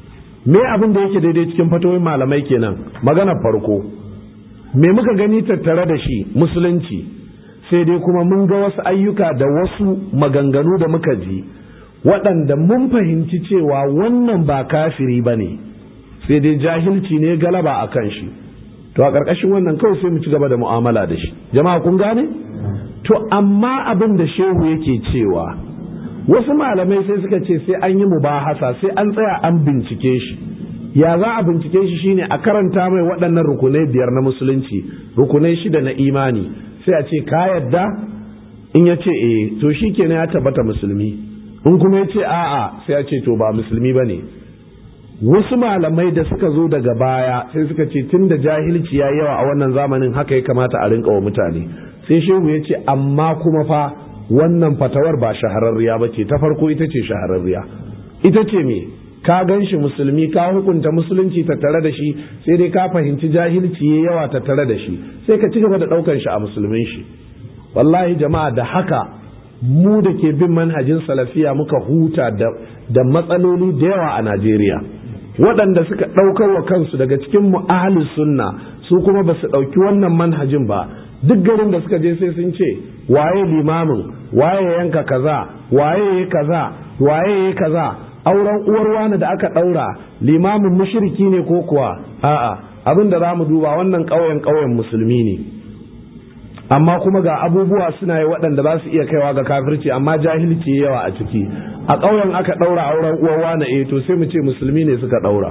me abin da yake daidai cikin fatawoyin malamai kenan? Magana farko, me muka gani tattare da shi? Musulunci. Sai dai kuma mun ga wasu ayyuka da wasu maganganu da muka ji waɗanda mun fahimci cewa wannan ba kafiri ba ne, sai dai jahilci ne galaba a kan shi. To a ƙarƙashin wannan kawai sai mu ci gaba da mu'amala da shi. Jama'a kun gane? To amma abin da shehu yake cewa, wasu malamai sai suka ce sai an yi mubahasa, sai an tsaya an bincike shi. Ya za a bincike shi? Shine a karanta mai waɗannan rukunai 5 na musulunci, rukunai 6 na imani, sai a ce ka yadda? In ya ce eh, to shi kenan ya tabbata musulmi. In kuma ya ce a'a, sai a ce to ba musulmi ba ne. Wasu malamai da suka zo daga baya sai suka ce tun da jahilci ya yawa a wannan zamanin haka ya kamata a rinka wa mutane. Sai shehu ya ce amma kuma fa wannan fatawar ba shahararriya ba ce, ta farko ita ce shahararriya. Ita ce me? Ka gan shi musulmi, ka hukunta musulunci tattare da shi, sai dai ka fahimci jahilci ya yawa tattare da shi, sai ka ci gaba da ɗaukan shi a musulmin shi. Wallahi jama'a, da haka mu da ke bin manhajin salafiya muka huta da matsaloli da yawa a Najeriya. Waɗanda suka ɗaukar wa kansu daga cikin mu ahlus sunna, su kuma ba su ɗauki wannan manhajin ba, duk garin da suka je sai sun ce waye limamin, waye yanka kaza, waye kaza, waye kaza, auren uwar wani da aka ɗaura limamin mushriki ne ko kuwa a'a. Abin da za mu duba, wannan ƙauyen musulmi ne, amma kuma ga abubuwa suna yi waɗanda za su iya kaiwa ga kafirci, amma jahilci yawa a ciki. A ƙauyen aka ɗaura auren uwar wani, to sai mu ce musulmi ne suka ɗaura.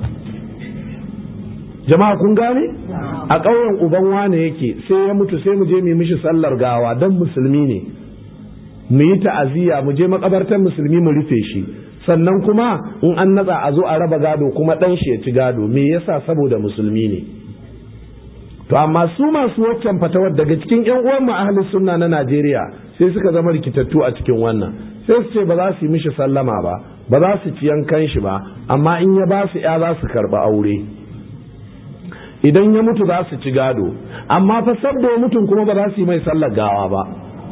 Jama'a kun gane? A ƙauyen uban wane yake, sai ya mutu, sai mu je mu mishi sallar gawa don musulmi ne, mu yi ta'aziyya, mu je makabartar musulmi mu rufe shi, sannan kuma in an natsa a zo a raba gado kuma ɗan shi ya ci gado. Me yasa? Saboda musulmi ne. To amma su masu waccan fatawar daga cikin ƴan uwan mu ahlus sunna na Najeriya sai suka zama rikitattu a cikin wannan. Sai su ce ba za su yi mishi sallama ba, ba za su ci yankan shi ba, amma in ya ba su ya za su karɓi aure. Idan ya mutu za su ci gado, amma fa sabda ya mutum kuma ba za su yi mai sallar gawa ba.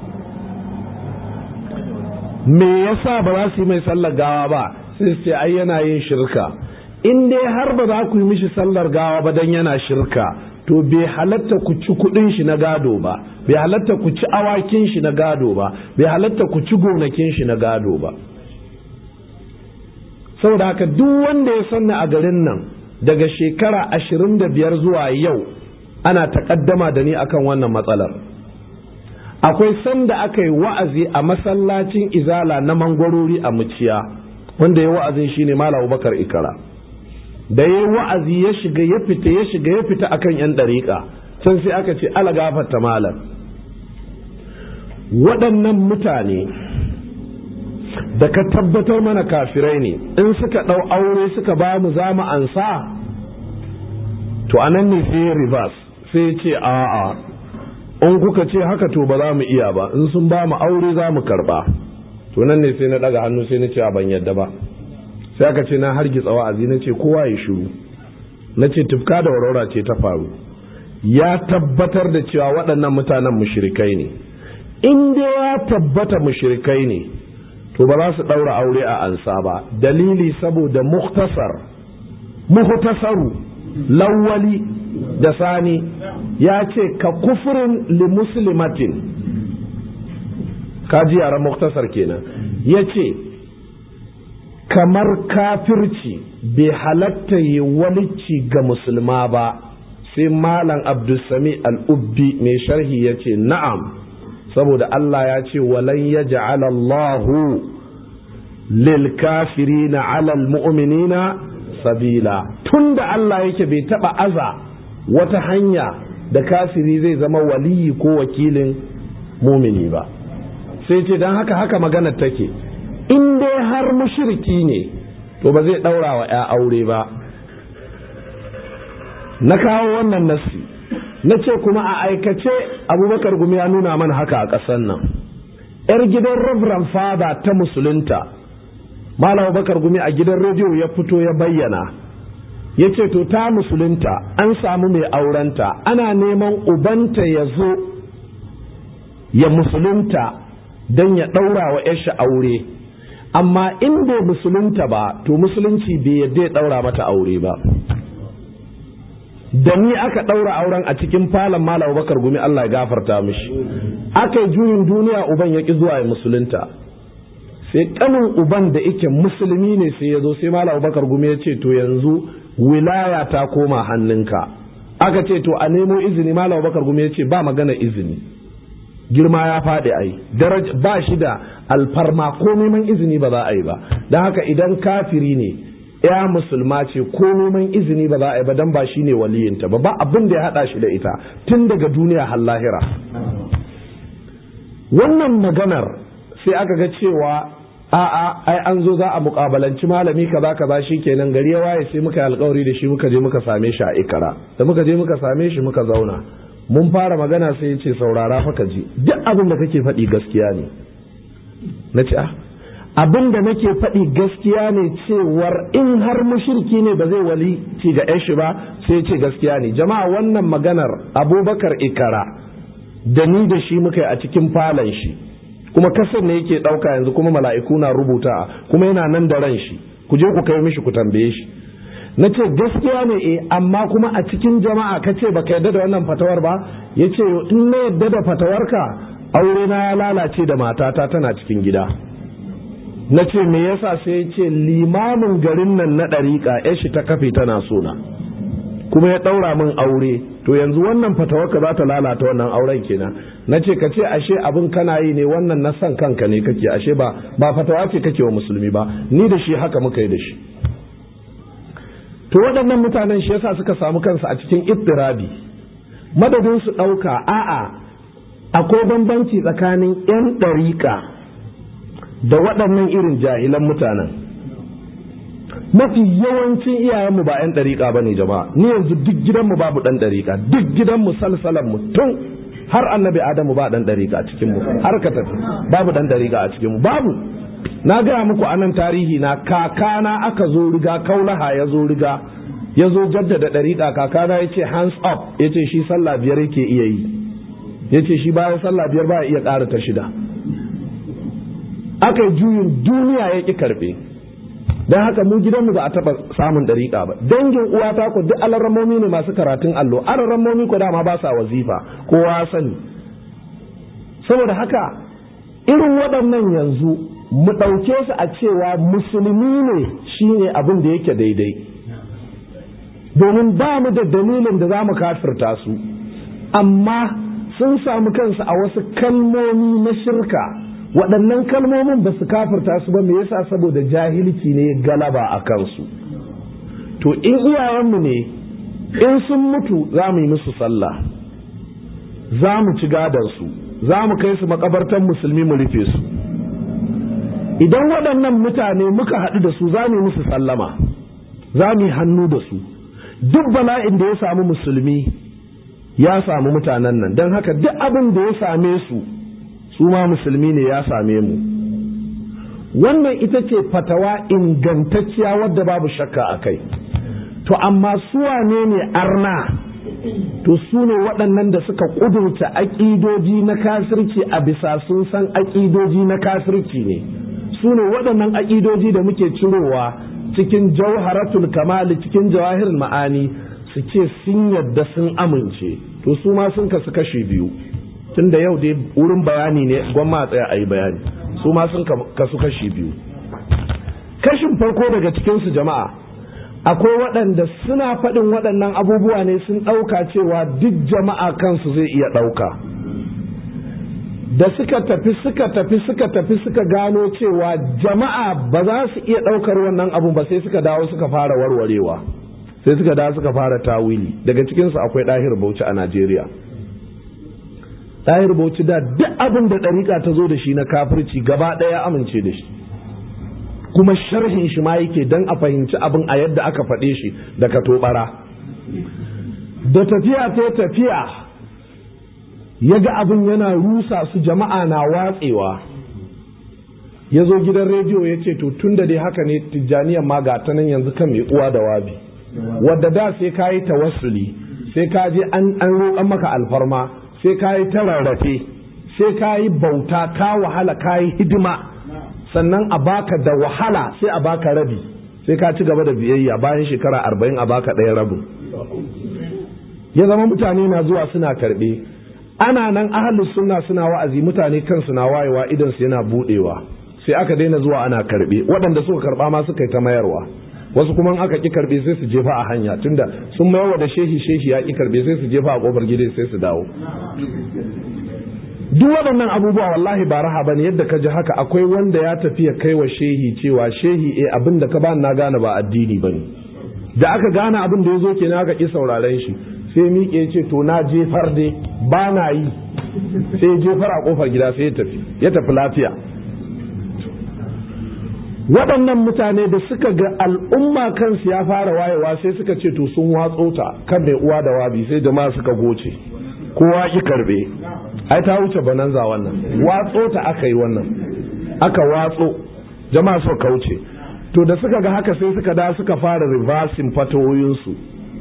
Me yasa ba za su yi mai sallar gawa ba? Sai su ce ai yana yin shirka. In dai har ba za ku yi mishi sallar gawa ba dan yana shirka, to bai halatta ku ci kudin shi na gado ba, bai halatta ku ci awakin shi na gado ba, bai halatta ku ci gonakin shi na gado ba. Saboda haka duk wanda ya sanna a garin nan daga shekara 25 zuwa yau ana takaddama da ni akan wannan matsalar. Akwai sanda aka yi wa'azi a masallacin Izala na Mangwarori a Muciya, wanda ya wa'azin shine Malam Abubakar Ikara. Da ya wa'azi ya shiga ya fita akan yan ɗariƙa, can sai aka ce ala gafarta malam, waɗannan mutane da ka tabbatar mana kafirai ne, in suka ɗau aure suka ba mu za mu ansa? To anan ne sai reverse, sai ce a'a, in kuka ce haka to ba za mu iya ba, in sun ba mu aure za mu karɓa. To nan ne sai na ɗaga hannu sai na ce ban yadda ba. Sai aka ce na hargitsa wa'azi, na ce kowa ya shiru, na ce tufka da warwara ce ta faru. Ya tabbatar da cewa waɗannan mutanen mushrikai ne. In dai ya tabbata mushrikai ne, to ba za su ɗaura aure a ansa ba. Dalili saboda muhtasaru lawwali da sani ya ce ka kufurin li muslimatin, kaji yaran muhtasar kenan, ya ce kamar kafirci bai halatta yi walici ga musulma ba. Sai Malam Abdulsami Al-Ubbi mai sharhi ya ce na'am, saboda Allah ya ce walan yaj'ala Allahu lil kafirina 'ala al mu'minina sabila. Tunda Allah yake bai taba aza wata hanya da kafiri zai zama waliyi ko wakilin mumini ba. Sai ce dan haka maganar take, in dai har mushriki ne to ba zai daura wa ya aure ba. Na kawo wannan nassi, na ce kuma a aikace Abubakar Gumi ya nuna mana haka a ƙasar nan. Yar gidan Reverend Father ta musulunta, Malam Abubakar Gumi a gidan rediyo ya fito ya bayyana, ya ce to ta musulunta, an samu mai aurenta, ana neman ubanta ya zo ya musulunta don ya ɗaura wa 'yarshi aure, amma in bai musulunta ba to musulunci bai yadda ya ɗaura mata aure ba. Da ni aka ɗaura auren a cikin falon Malam Abubakar Gumi, Allah ya gafarta mishi. Aka yi juyin duniya, uban ya ƙi zuwa ya musulunta, sai ƙanin uban da yake musulmi ne sai ya zo, sai Malam Abubakar Gumi ya ce to yanzu wilaya ta koma hannunka. Aka ce to a nemo izini. Malam Abubakar Gumi ya ce ba magana izini, girma ya faɗi ai, daraja ba shi da alfarma, ko neman izini ba za a yi ba. Don haka idan kafiri ne ya musulma ce, ko neman izini ba za a yi ba, dan ba shi ne waliyinta ba, ba abin da ya haɗa shi da ita tun daga duniya har lahira. Wannan maganar sai aka ga cewa a'a ai an zo za a muƙabalanci malami kaza kaza, shikenan gari ya waye sai muka yi alƙawari da shi, muka je muka same shi a Ikara. Da muka je muka same shi muka zauna, mun fara magana sai ya ce saurara fa ka ji, duk abin da kake faɗi gaskiya ne. Na ce abin da nake faɗi gaskiya ne, cewar in har mushriki ne ba zai wali ci ga shi ba, sai ce gaskiya ne. Jama'a wannan maganar Abubakar Ikara da ni da shi muka yi a cikin falon shi, kuma kasar ne yake ɗauka yanzu, kuma mala'iku na rubuta, kuma yana nan da ran shi, ku je ku kai mishi ku tambaye shi. Na ce gaskiya ne amma kuma a cikin jama'a ka ce baka yarda da wannan fatawar ba. Ya ce in na yarda da fatawarka, aure na ya lalace da matata tana cikin gida. Na ce me yasa? sai ya ce limamin garin nan na ɗariƙa ya shi ta kafe tana sona, kuma ya ɗaura min aure, to yanzu wannan fatawarka za ta lalata wannan auren kenan. Na ce ka ce ashe abin kana yi ne, wannan na san kanka ne kake, ashe ba fatawa ce kake wa musulmi ba. Ni da shi haka muka yi da shi. To waɗannan mutanen shi yasa suka samu kansu a cikin ittirabi, madadin su ɗauka a'a akwai bambanci tsakanin 'yan ɗariƙa da waɗannan irin jahilan mutanen. Mafi yawancin iyayenmu ba 'yan ɗariƙa ba ne jama'a. Ni yanzu duk gidanmu babu ɗan ɗariƙa, duk gidanmu salsalanmu tun har annabi Adamu ba ɗan ɗariƙa a cikinmu, har ka tafi babu ɗan ɗariƙa a cikinmu, babu. Na gaya muku anan tarihi na, kakana aka zo riga, Kaulaha ya zo riga, ya zo jaddada ɗariƙa. Kakana ya ce hands up, ya ce shi sallah 5 yake iya yi, ya ce shi bayan sallah 5 ba ya iya ƙara ta 6. Aka yi juyin duniya ya ƙi karɓe. Don haka mu gidanmu ba a taɓa samun ɗariƙa ba. Dangin uwata ko duk alarramomi ne masu karatun allo, alarramomi ko dama ba sa wazifa, kowa sani. Saboda haka irin waɗannan yanzu mu ɗauke su a cewa musulmi ne shine abin da yake daidai, domin ba mu da dalilin da za mu kafirta su, amma sun samu kansu a wasu kalmomi na shirka. Waɗannan kalmomin ba su kafirta su ba, me yasa? Saboda jahilci ne galaba a kansu. To in iyayenmu ne, in sun mutu za mu yi musu sallah, za mu ci gadansu, za mu kai su makabartan musulmi mu rufe su. Idan waɗannan mutane muka haɗu da su, za mu yi musu sallama, za mu yi hannu da su. Duk bala'in da ya samu musulmi ya samu mutanen nan, don haka duk abin da ya same su, su ma musulmi ne ya same mu. Wannan ita ce fatawa ingantacciya wadda babu shakka a kai. To amma su wane ne arna? To su ne waɗannan da suka ƙudurta aƙidoji na kafirci a bisa sun san aƙidoji na kafirci ne. Su ne waɗannan aƙidoji da muke cirowa cikin jauharatul kamali, cikin jawahirul ma'ani, su ce sun yadda sun amince. To su ma sun kasu kashi biyu, tun da yau dai wurin bayani ne, gwamma tsaya a yi bayani. Su ma sun kasu kashi biyu. Kashin farko daga cikinsu jama'a, akwai waɗanda suna faɗin waɗannan abubuwa ne, sun ɗauka cewa duk jama'a kansu zai iya ɗauka. Da suka tafi suka gano cewa jama'a ba za su iya ɗaukar wannan abun ba, sai suka dawo suka fara warwarewa, sai suka dawo suka fara tawili. Daga cikinsu akwai Ɗahir Bauchi a Najeriya. Ɗahir Bauchi da duk abin da ɗariƙa ta zo da shi na kafirci gaba ɗaya amince da shi, kuma sharhin shi ma yake don a fahimci abin a yadda aka faɗe shi da katobara. Da tafiya ya ga abin yana rusa su, jama'a na watsewa, ya zo gidan rediyo ya ce to tun da dai haka ne, tijjaniyan ma ga ta nan yanzu kan mai uwa da wabi, wadda da sai ka yi tawassuli, sai ka je an roƙan maka alfarma, sai ka yi tararrafe, sai ka yi bauta, ka wahala, ka yi hidima, sannan a baka da wahala sai a baka rabi, sai ka ci gaba da biyayya bayan shekara 40 a baka ɗaya rabin. Ya zama mutane na zuwa suna karɓe, ana nan ahlus sunna suna wa'azi, mutane kansu na wayewa, idan su yana buɗewa, sai aka daina zuwa ana karɓe. Waɗanda suka karɓa ma suka yi ta mayarwa, wasu kuma aka ƙi karɓe sai su jefa a hanya, tunda sun mayarwa da shehi ya ƙi karɓe sai su jefa a ƙofar gida sai su dawo. Duk waɗannan abubuwa wallahi ba raha bane. Yadda ka ji haka, akwai wanda ya tafi ya kai wa shehi cewa shehi abin da ka ba na gane ba addini bane. Da aka gane abin da ya zo kenan aka ƙi sauraren shi, sai miƙe ce to na jefar dai ba na yi, sai jefar a ƙofar gida sai ya tafi lafiya. Waɗannan mutane da suka ga al'umma kansu ya fara wayewa sai suka ce to sun watso ta kan mai uwa da wabi, sai jama'a suka goce, kowa ki karbe. Ai ta wuce bananza wannan, watso ta aka yi wannan, aka watso jama'a suka kauce. To da suka ga haka sai suka da suka fara reversing fatawoyinsu.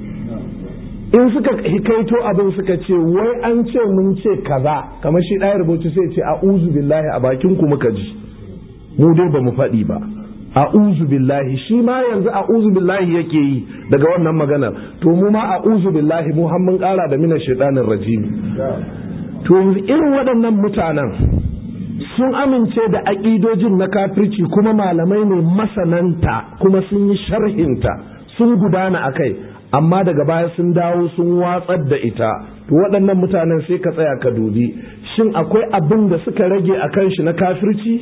In suka hikaito abin suka ce wai an ce mun ce kaza, kamar shi ɗaya rubuci sai ce a'udhu billahi a bakin ku muka ji, mu dai ba mu faɗi ba. A'udhu billahi, shi ma yanzu a'udhu billahi yake yi daga wannan maganar, to mu ma a'udhu billahi mu har mun ƙara da mina shaitanir rajim. To yanzu irin waɗannan mutanen sun amince da aƙidojin na kafirci, kuma malamai ne masananta, kuma sun yi sharhinta, sun gudana a kai, amma daga baya sun dawo sun watsar da ita. To waɗannan mutanen sai ka tsaya ka dubi, shin akwai abin da suka rage a kan shi na kafirci?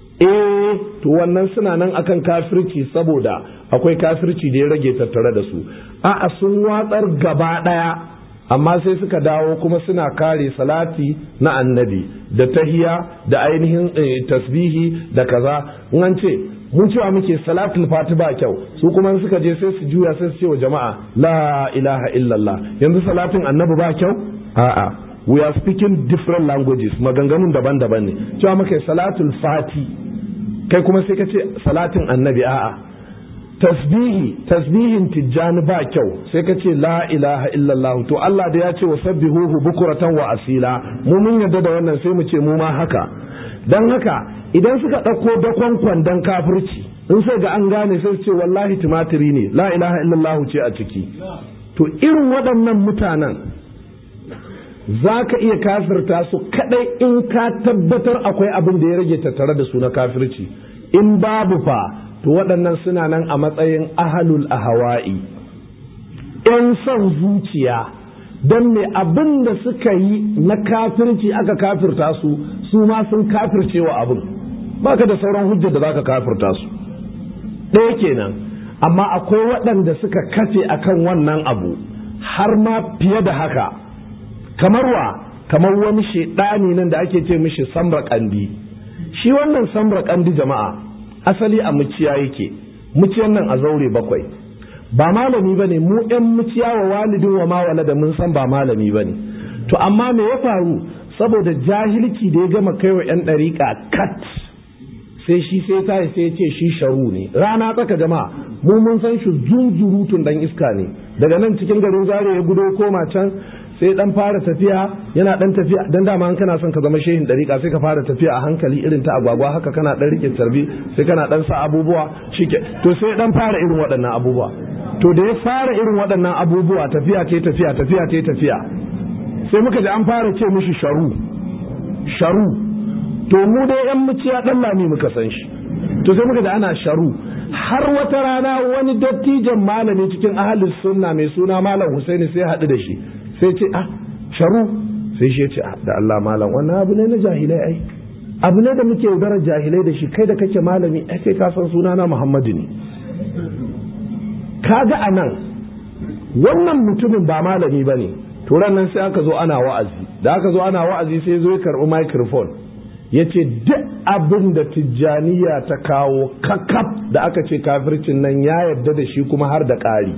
To wannan suna nan akan kafirci saboda akwai kafirci da ya rage tattare da su. A'a, sun watsar gaba ɗaya, amma sai suka dawo kuma suna kare salati na annabi da tahiya da ainihin tasbihi da kaza. An ce mun cewa muke salatul fati ba kyau, su kuma suka je sai su juya sai su ce wa jama'a la ilaha illallah. Yanzu salatin annabi ba kyau? A'a, we are speaking different languages, maganganun daban-daban ne. Cewa muke salatul fati, kai kuma sai ka ce salatin annabi. A'a, tasbihin tijjani ba kyau, sai ka ce la ilaha illallah. To Allah da ya ce wa sabbihuhu bukuratan wa asila, mu mun yarda da wannan, sai mu ce mu ma haka. Dan haka idan suka ɗauko dakon kwandon kafirci, in sai ga an gane sai su ce wallahi tumatiri ne, la ilaha illallah ce a ciki. To irin waɗannan mutanen za ka iya kafirta su kadai in ka tabbatar akwai abin da ya rage tattare da su na kafirci. In babu fa, to waɗannan suna nan a matsayin ahalul ahawa'i, ‘yan son zuciya, don me abin da suka yi na kafirci aka kafirta su, su ma sun kafirce wa abin, baka da sauran hujjar da za ka kafirta su. Ɗaya kenan, amma akwai waɗanda suka kafe akan wannan abu har ma fiye da haka. Kamar wani shaidani nan da ake ce mishi samra kandi. Shi wannan samra kandi jama'a asali a muciya yake, muciyan nan a zaure 7. Ba malami bane, mu ɗan muciya wa walidin wa mawala da mun san ba malami bane. To amma me ya faru? Saboda jahilci da ya gama kaiwa ƴan ɗariƙa kat, sai shi sai ta sai ya ce shi sharu ne. Rana tsaka jama'a, mu mun san shi zunzurutun dan iska ne. Daga nan cikin garin Zaria ya gudo koma can, sai dan fara tafiya, yana dan tafiya, dan dama an kana son ka zama shehin dariƙa sai ka fara tafiya a hankali irin ta agwagwa haka, kana dan rike tarbi, sai kana dan sa abubuwa shike. To sai dan fara irin waɗannan abubuwa. To da ya fara irin waɗannan abubuwa, tafiya tafiya, sai muka ji an fara ce mishi sharu. To mu dai yan muciya dan lami muka san shi. To sai muka ji ana sharu. Har wata rana wani dattijan malami cikin ahlus sunna mai suna Malam Husaini sai haɗu da shi. Sai ce sharu, sai shi ya ce da Allah malam, wannan abu ne na jahilai, ai abu ne da muke yaudarar jahilai da shi, kai da kake malami ai kai ka san sunana Muhammadu ne. Kaga anan wannan mutumin ba malami bane. To nan sai aka zo ana wa'azi, da aka zo ana wa'azi sai zo ya karbi microphone, yace duk abin da tijjaniya ta kawo kakaf da aka ce kafircin nan ya yarda da shi kuma har da ƙari.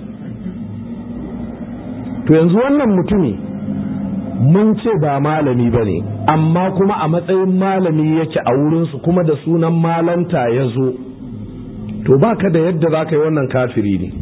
To yanzu wannan mutumi mun ce ba malami ba ne, amma kuma a matsayin malami yake a wurinsu, kuma da sunan malanta ya zo. To baka da yadda za ka yi, wannan kafiri ne.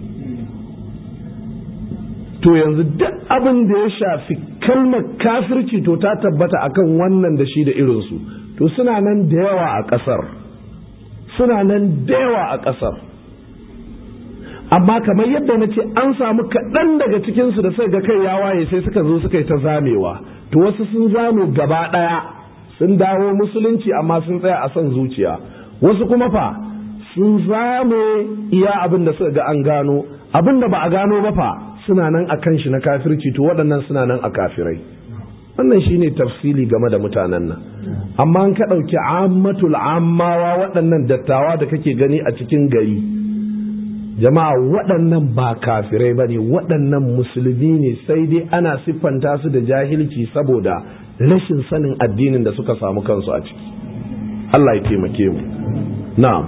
To yanzu duk abin da ya shafi kalmar kafirci to ta tabbata akan wannan da shi da irinsu. To suna nan da yawa a ƙasar, suna nan da yawa a ƙasar, amma kamar yadda na ce an samu kaɗan daga cikinsu da suka ga kai ya waye sai suka zo suka yi ta zamewa. To wasu sun zame gaba ɗaya sun dawo musulunci amma sun tsaya a son zuciya, wasu kuma fa sun zame iya abin da suka ga an gano, abin da ba a gano ba fa suna nan a kan shi na kafirci, to waɗannan suna nan a kafirai. Wannan shine tafsili game da mutanen nan. Amma an ka ɗauki ammatul ammawa, waɗannan dattawa da kake gani a cikin gari, jama'a waɗannan ba kafirai ba ne, waɗannan musulmi ne, sai dai ana siffanta su da jahilci saboda rashin sanin addinin da suka samu kansu a ciki. Allah ya taimake mu. Na'am.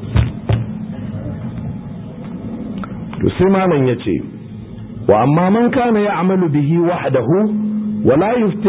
To sai malam ya ce, wa amma man kana ya'malu bihi wahdahu wala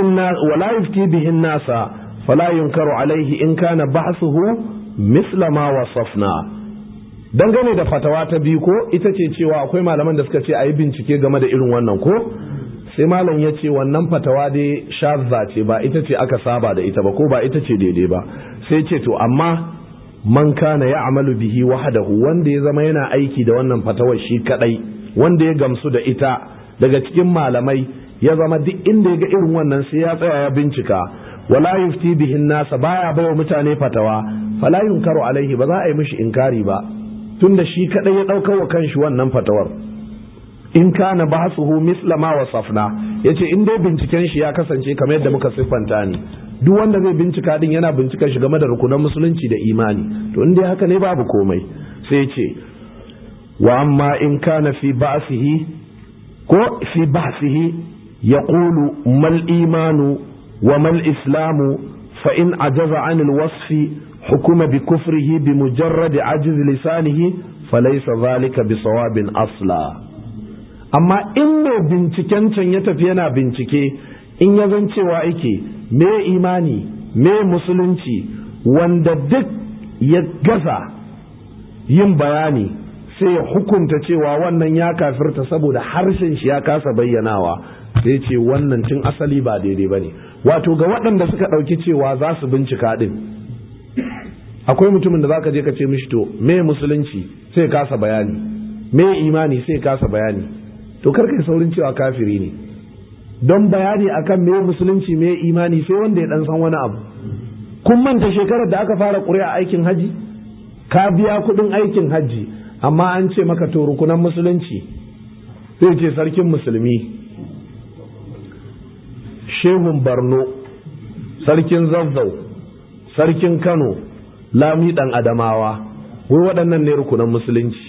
yufti bihi an-nasa fala yunkaru alayhi in kana ba'thuhu misla ma wasafna. Dangane da fatawa ta biyu ko ita ce cewa akwai malaman da suka ce ayi bincike game da irin wannan ko, sai malam ya ce wannan fatawa dai shazza ce, ba ita ce aka saba da ita ba ko ba ita ce daidai ba. Sai ce to amma man kana ya'malu bihi wahdahu, wanda ya zama yana aiki da wannan fatawar shi kadai, wanda ya gamsu da ita daga cikin malamai, ya zama duk inda ya ga irin wannan sai ya tsaya ya bincika, wala yufti bihi nasa, baya baiwa mutane fatawa, fala yunkaru alaihi, ba za a yi mishi inkari ba tunda shi kadai ya daukar wa kanshi wannan fatawar. In kana bahsuhu misla ma wasafna, yace in dai binciken shi ya kasance kamar yadda muka siffanta ni, duk wanda zai bincika din yana bincika shi game da rukunan musulunci da imani, to in dai haka ne babu komai. Sai yace wa amma in kana fi ba'sihi ko fi ba'sihi yaqulu mal imanu wa mal islamu fa in ajaza an al wasfi hukuma bi kufrihi bi mujarrad ajiz lisanihi falaysa dhalika bi sawabin asla. Amma in mai binciken can ya tafi yana bincike, in ya zan cewa yake me imani me musulunci, wanda duk ya gaza yin bayani sai ya hukunta cewa wannan ya kafirta saboda harshen shi ya kasa bayyanawa, sai ce wannan tun asali ba daidai bane. Wato ga waɗanda suka ɗauki cewa za su bincika din, akwai mutumin da zaka je ka ce mishi to me musulunci sai kasa bayani, me imani sai kasa bayani, to kar kai saurin cewa kafiri ne, don bayani akan me musulunci me imani sai wanda ya dan san wani abu. Kun manta shekarar da aka fara ƙuri'a aikin haji, ka biya kuɗin aikin haji, amma an ce maka to rukunan musulunci, sai ce sarkin musulmi, shehun Borno, sarkin Zazzau, sarkin Kano, Lami dan Adamawa, wai waɗannan ne rukunan musulunci.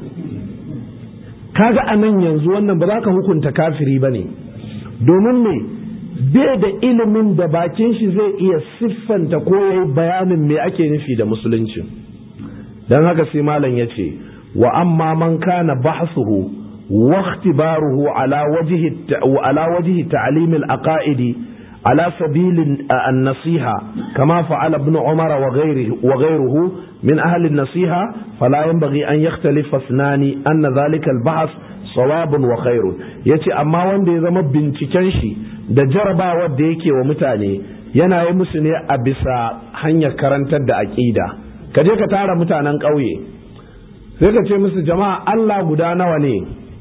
Kaga a nan yanzu wannan ba za ka hukunta kafiri ba ne, domin ne bai da ilimin da bakin shi zai iya siffanta ko ya yi bayanin me ake nufi da musulunci. Don haka sai malam ya ce wa amma man kana bahsuhu wa ikhtibaruhu ala wajhi ta'lim al-aqaidi ala sabil an-nasiha kama fa'ala ibn Umar wa ghayruhu min ahli an-nasiha fala yanbaghi an yakhtalifa ithnani anna dhalika al-bahth sawabun wa khairun. Yace amma wanda ya zama binciken shi da jarabawar da yake wa mutane yana yi musu ne a bisa hanyar karantar da aqida. Ka je ka tara mutanen ƙauye sai ka ce musu jama'a Allah guda nawa ne,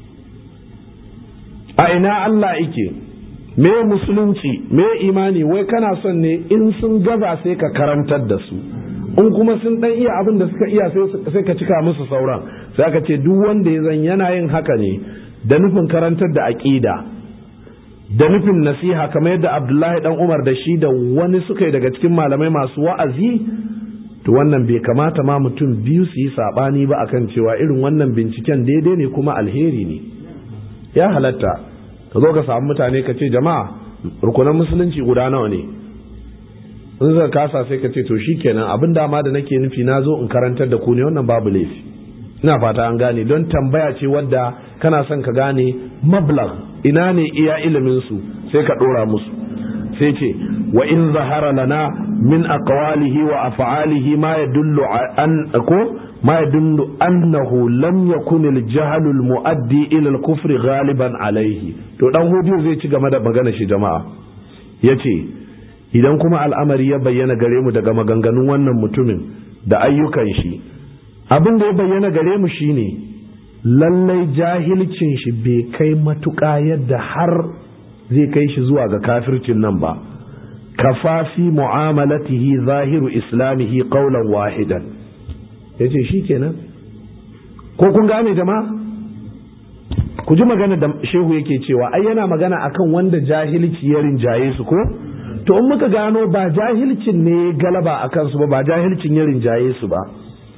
a ina Allah yake, me musulunci me imani, wai kana son ne in sun gaza sai ka karantar da su, in kuma sun dan iya abin da suka iya sai ka cika musu sauran. Sai aka ce duk wanda ya zan yana yin haka ne da nufin karantar da aqida, da nufin nasiha, kamar yadda Abdullahi dan Umar da shi da wani suka yi daga cikin malamai masu wa'azi, to wannan bai kamata ma mutum biyu su yi sabani ba akan cewa irin wannan binciken daidai ne kuma alheri ne. Ya halatta ka zo ka samu mutane ka ce jama'a rukunan musulunci guda nawa ne, in zaka kasa sai ka ce to shikenan abin dama da nake nufi na zo in karantar da ku ne, wannan babu laifi. Ina fata an gane, don tambaya ce wadda kana son ka gane mablagh ina ne iya ilimin su sai ka dora musu. Sai ce wa in zahara lana min aqwalihi wa af'alihi ma yadullu annahu lam yakun al-jahl al-muaddi ila al-kufr ghaliban alayhi. To dan hudu zai ci game da magana shi jama'a, yace idan kuma al'amari ya bayyana gare mu daga maganganun wannan mutumin da ayyukan shi abin da ya bayyana gare mu shine lallai jahilcin shi bai kai matuƙa yadda har zai kai shi zuwa ga kafircin nan ba. kafafi mu'amalatihi zahiru islamihi qawlan wahidan, yace shikenan. ko kun gane jama'a? ku ji magana da shehu yake cewa ai yana magana akan wanda jahilci ya rinjaye su ko to in muka gano ba jahilcin ne galaba akan su ba jahilcin ya rinjaye su ba,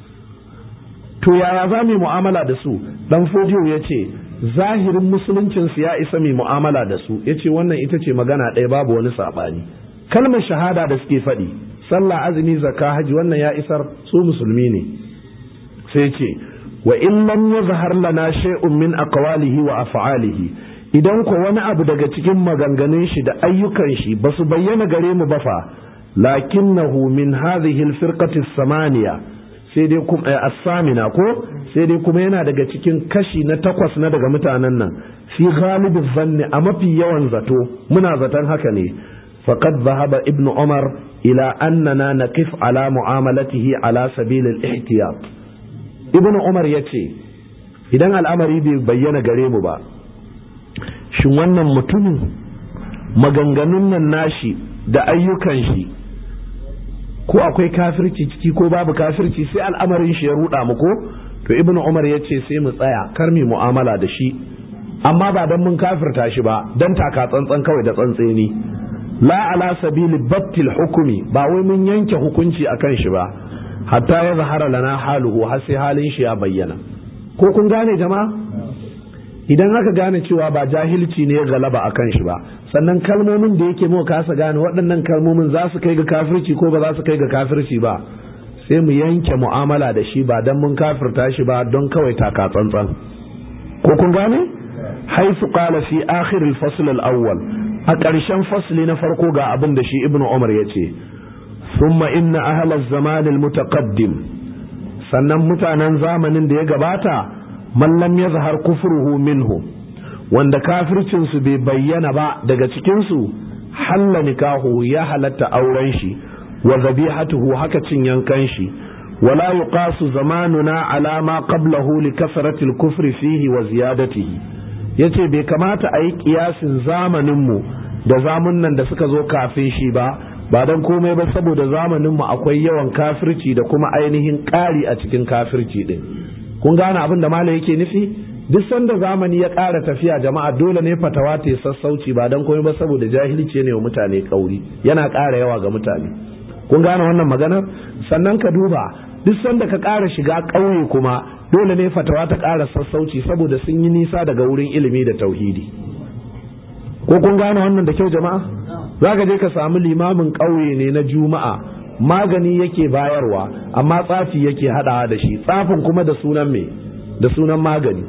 to yaya za mu mu'amala da su? Dan Fodiyo ya ce zahirin musuluncinsu ya isa mai mu'amala da su. ya ce wannan ita ce magana ɗaya, babu wani saɓani. kalmar shahada da suke faɗi, sallah, azumi, zakka, haji, wannan ya isar, su musulmi ne. sai ce wa in lam yazhar lana shay'un min aqwalihi wa af'alihi, idan ko wani abu daga cikin maganganun shi da ayyukan shi ba su bayyana gare mu ba fa, lakinnahu min hadhihi al-firqati as-samaniya, sai dai kuma as-samina ko sai dai kuma yana daga cikin kashi na 8 na daga mutanen nan, fi ghalibiz zanni, a mafi yawan zato muna zaton haka ne. faqad dhahaba ibn umar ila annana naqif ala mu'amalatihi ala sabil al-ihtiyat. ibn umar yace idan al'amari bai bayyana gare mu ba, shin wannan mutumin maganganun nan nashi da ayyukan shi ko akwai kafirci ciki ko babu kafirci, sai al'amarin shi ya ruda mu ko, to ibn umar ya ce sai mu tsaya kar mu mu'amala da shi, amma ba dan mun kafirta shi ba, dan taka tsantsan kawai da tsantseni. la ala sabili battil hukumi, ba wai mun yanke hukunci akan shi ba, hatta ya zahara lana haluhu, har sai halin shi ya bayyana. ko kun gane jama'a? idan aka gane cewa ba jahilci ne ya galaba akan shi ba, sannan kalmomin da yake mu kasa gane waɗannan kalmomin za su kai ga kafirci ko ba za su kai ga kafirci ba, sai mu yanke mu'amala da shi ba don mun kafirta shi ba, don kawai taka tsantsan. ko kun gane? haifu qala fi akhir al-fasl al-awwal, a ƙarshen fasli na farko ga abin da shi ibnu umar yace, thumma inna ahla az-zaman al-mutaqaddim, sannan mutanen zamanin da ya gabata, man lam yazhar kufruhu minhu, wanda kafircin su bai bayyana ba daga cikin su, halla nikahu, ya halatta auren shi, wa zabihatuhu, haka cin yankan shi, wala yuqasu zamanuna ala ma qablahu li kasrati al-kufri fihi wa ziyadatihi. yace bai kamata a yi kiyasin zamanin mu da zamunan da suka zo kafin shi ba dan komai ba, saboda zamanin mu akwai yawan kafirci da kuma ainihin ƙari a cikin kafirci din. kun gane abin da malai yake nufi? duk sanda zamani ya ƙara tafiya jama'a, dole ne fatawa ta sassauci, ba dan komai ba saboda jahilci ne wa mutane kauri, yana ƙara yawa ga mutane. kun gane wannan maganar? sannan ka duba, duk sanda ka ƙara shiga ƙauye kuma dole ne fatawa ta ƙara sassauci, saboda sun yi nisa daga wurin ilimi da tauhidi. ko kun gane wannan da kyau jama'a? za ka je ka samu limamin ƙauye ne na juma'a, magani yake bayarwa amma tsafi yake haɗawa da shi, tsafin kuma da sunan me? da sunan magani.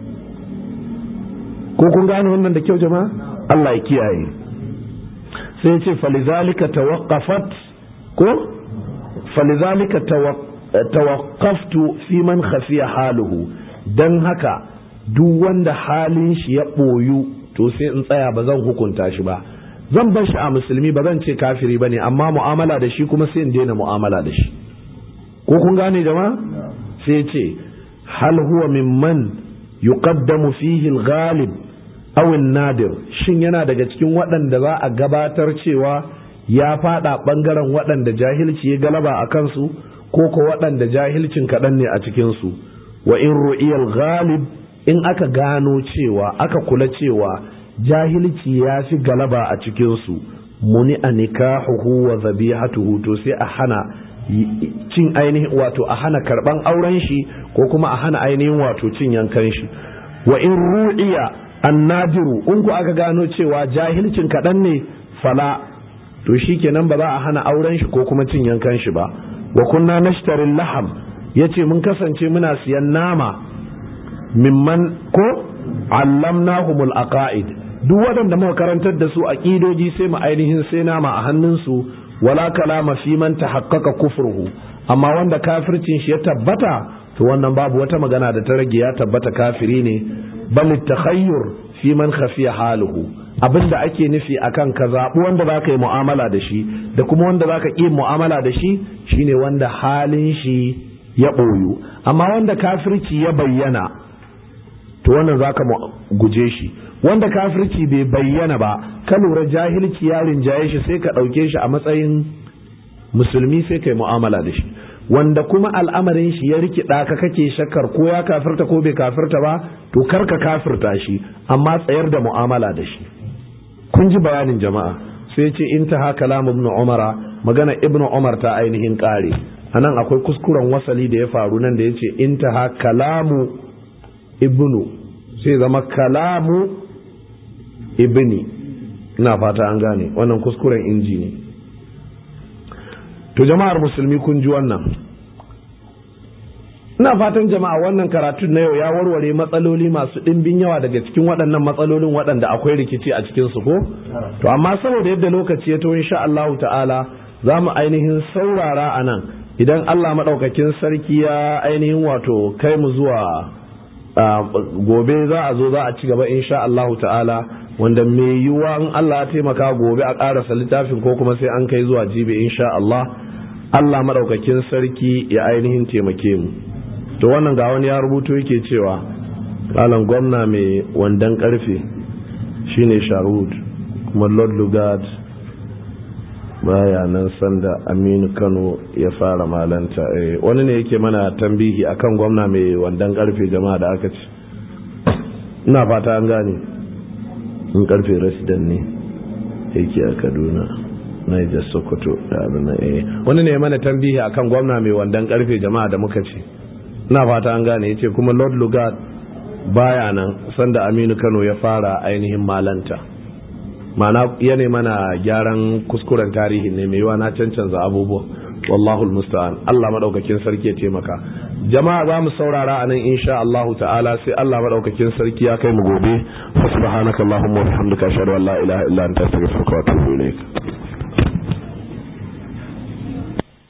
ko kun gane wannan da kyau jama'a? Allah ya kiyaye. sai ya ce falizalika tawaqqafat ko falizalika tawaqqaftu fi man khafiya haluhu, dan haka duk wanda halin shi ya boyu to sai in tsaya, ba zan hukunta shi ba, zan bar shi a musulmi, ba zan ce kafiri bane, amma mu'amala da shi kuma sai in daina mu'amala da shi. ko kun gane jama'a? sai ce hal huwa mimman yuqaddamu fihi al-ghalib aw an-nadir, shin yana daga cikin waɗanda za a gabatar cewa ya fada bangaren waɗanda jahilci ya galaba a kansu, ko ko waɗanda jahilcin kaɗan ne a cikinsu. wa in ru'iyal ghalib, in aka gano cewa, aka kula cewa jahilci ya fi galaba a cikinsu, muni a nikahuhu wa zabihatuhu, to sai a hana cin ainihin wato a hana karban auren shi, ko kuma a hana ainihin wato cin yankan shi. wa in ru'iya annadiru, in ku aka gano cewa jahilcin kaɗan ne, fala, to shikenan ba za a hana auren shi ko kuma cin yankan shi ba. wa kunna nashtari laham, yace mun kasance muna siyan nama, mimman ko allamnahumul aqaid, duk waɗanda muka karantar da su aqidoji sai mu ainihin sai nama a hannunsu. wala kalama fi man tahaqqaqa kufruhu, amma wanda kafircin shi ya tabbata, to wannan babu wata magana da ta rage, ya tabbata kafiri ne. bal takhayyur fi man khafiya haluhu abinda ake nufi akan ka zaɓi wanda za ka yi mu'amala da shi da kuma wanda za ka ƙi mu'amala da shi shine wanda halin shi ya ɓoyu, amma wanda kafirci ya bayyana to wannan za ka guje shi. Wanda kafirci bai bayyana ba ka lura jahilci ya rinjaye shi sai ka ɗauke shi a matsayin musulmi sai ka yi mu'amala da shi. Wanda kuma al'amarin shi ya rikida ka kake shakkar ko ya kafirta ko bai kafirta ba to kar ka kafirta shi amma tsayar da mu'amala da shi. Kun ji bayanin jama'a. Sai ce intaha kalamu ibn umara, magana ibn umar ta ainihin kare. Anan akwai kuskuren wasali da ya faru nan da yace intaha kalamu ibnu sai zama kalamu ibni. Ina fata an gane wannan kuskuren inji ne. To jama'ar musulmi kun ji wannan. Ina fatan jama'a wannan karatun na yau ya warware matsaloli masu ɗimbin yawa daga cikin waɗannan matsalolin waɗanda akwai rikici a cikin su ko? To amma saboda yadda lokaci ya to insha Allah ta'ala za mu ainihin saurara a nan idan Allah maɗaukakin sarki ya ainihin wato kai mu zuwa gobe za a zo za a ci gaba insha Allah ta'ala, wanda mai yiwuwa in Allah ya taimaka gobe a ƙarasa littafin ko kuma sai an kai zuwa jibi insha Allah. Allah maɗaukakin sarki ya ainihin taimake mu. To wannan ga wani ya rubuto yake cewa malam gwamna mai wandan karfe shine Sharud kuma Lord Lugard baya nan sanda Aminu Kano ya fara malanta. Wani ne yake mana tambihi akan gwamna mai wandan karfe jama'a da aka ce. Ina fata an gane in karfe resident ne yake a Kaduna Niger Sokoto da abin wani ne mana tambihi akan gwamna mai wandan karfe jama'a da muka ce. Ina fata an gane yace kuma Lord Lugard baya nan sanda Aminu Kano ya fara ainihin malanta. Ma'ana yana mana gyaran kuskuren tarihi ne mai yiwa na cancanza abubuwa. Wallahu almusta'an. Allah madaukakin sarki ya taimaka. Jama'a za mu saurara anan insha Allah ta'ala sai Allah madaukakin sarki ya kai mu gobe. Subhanakallahumma wa bihamdika ashhadu an la ilaha illa anta astaghfiruka wa atubu ilaik.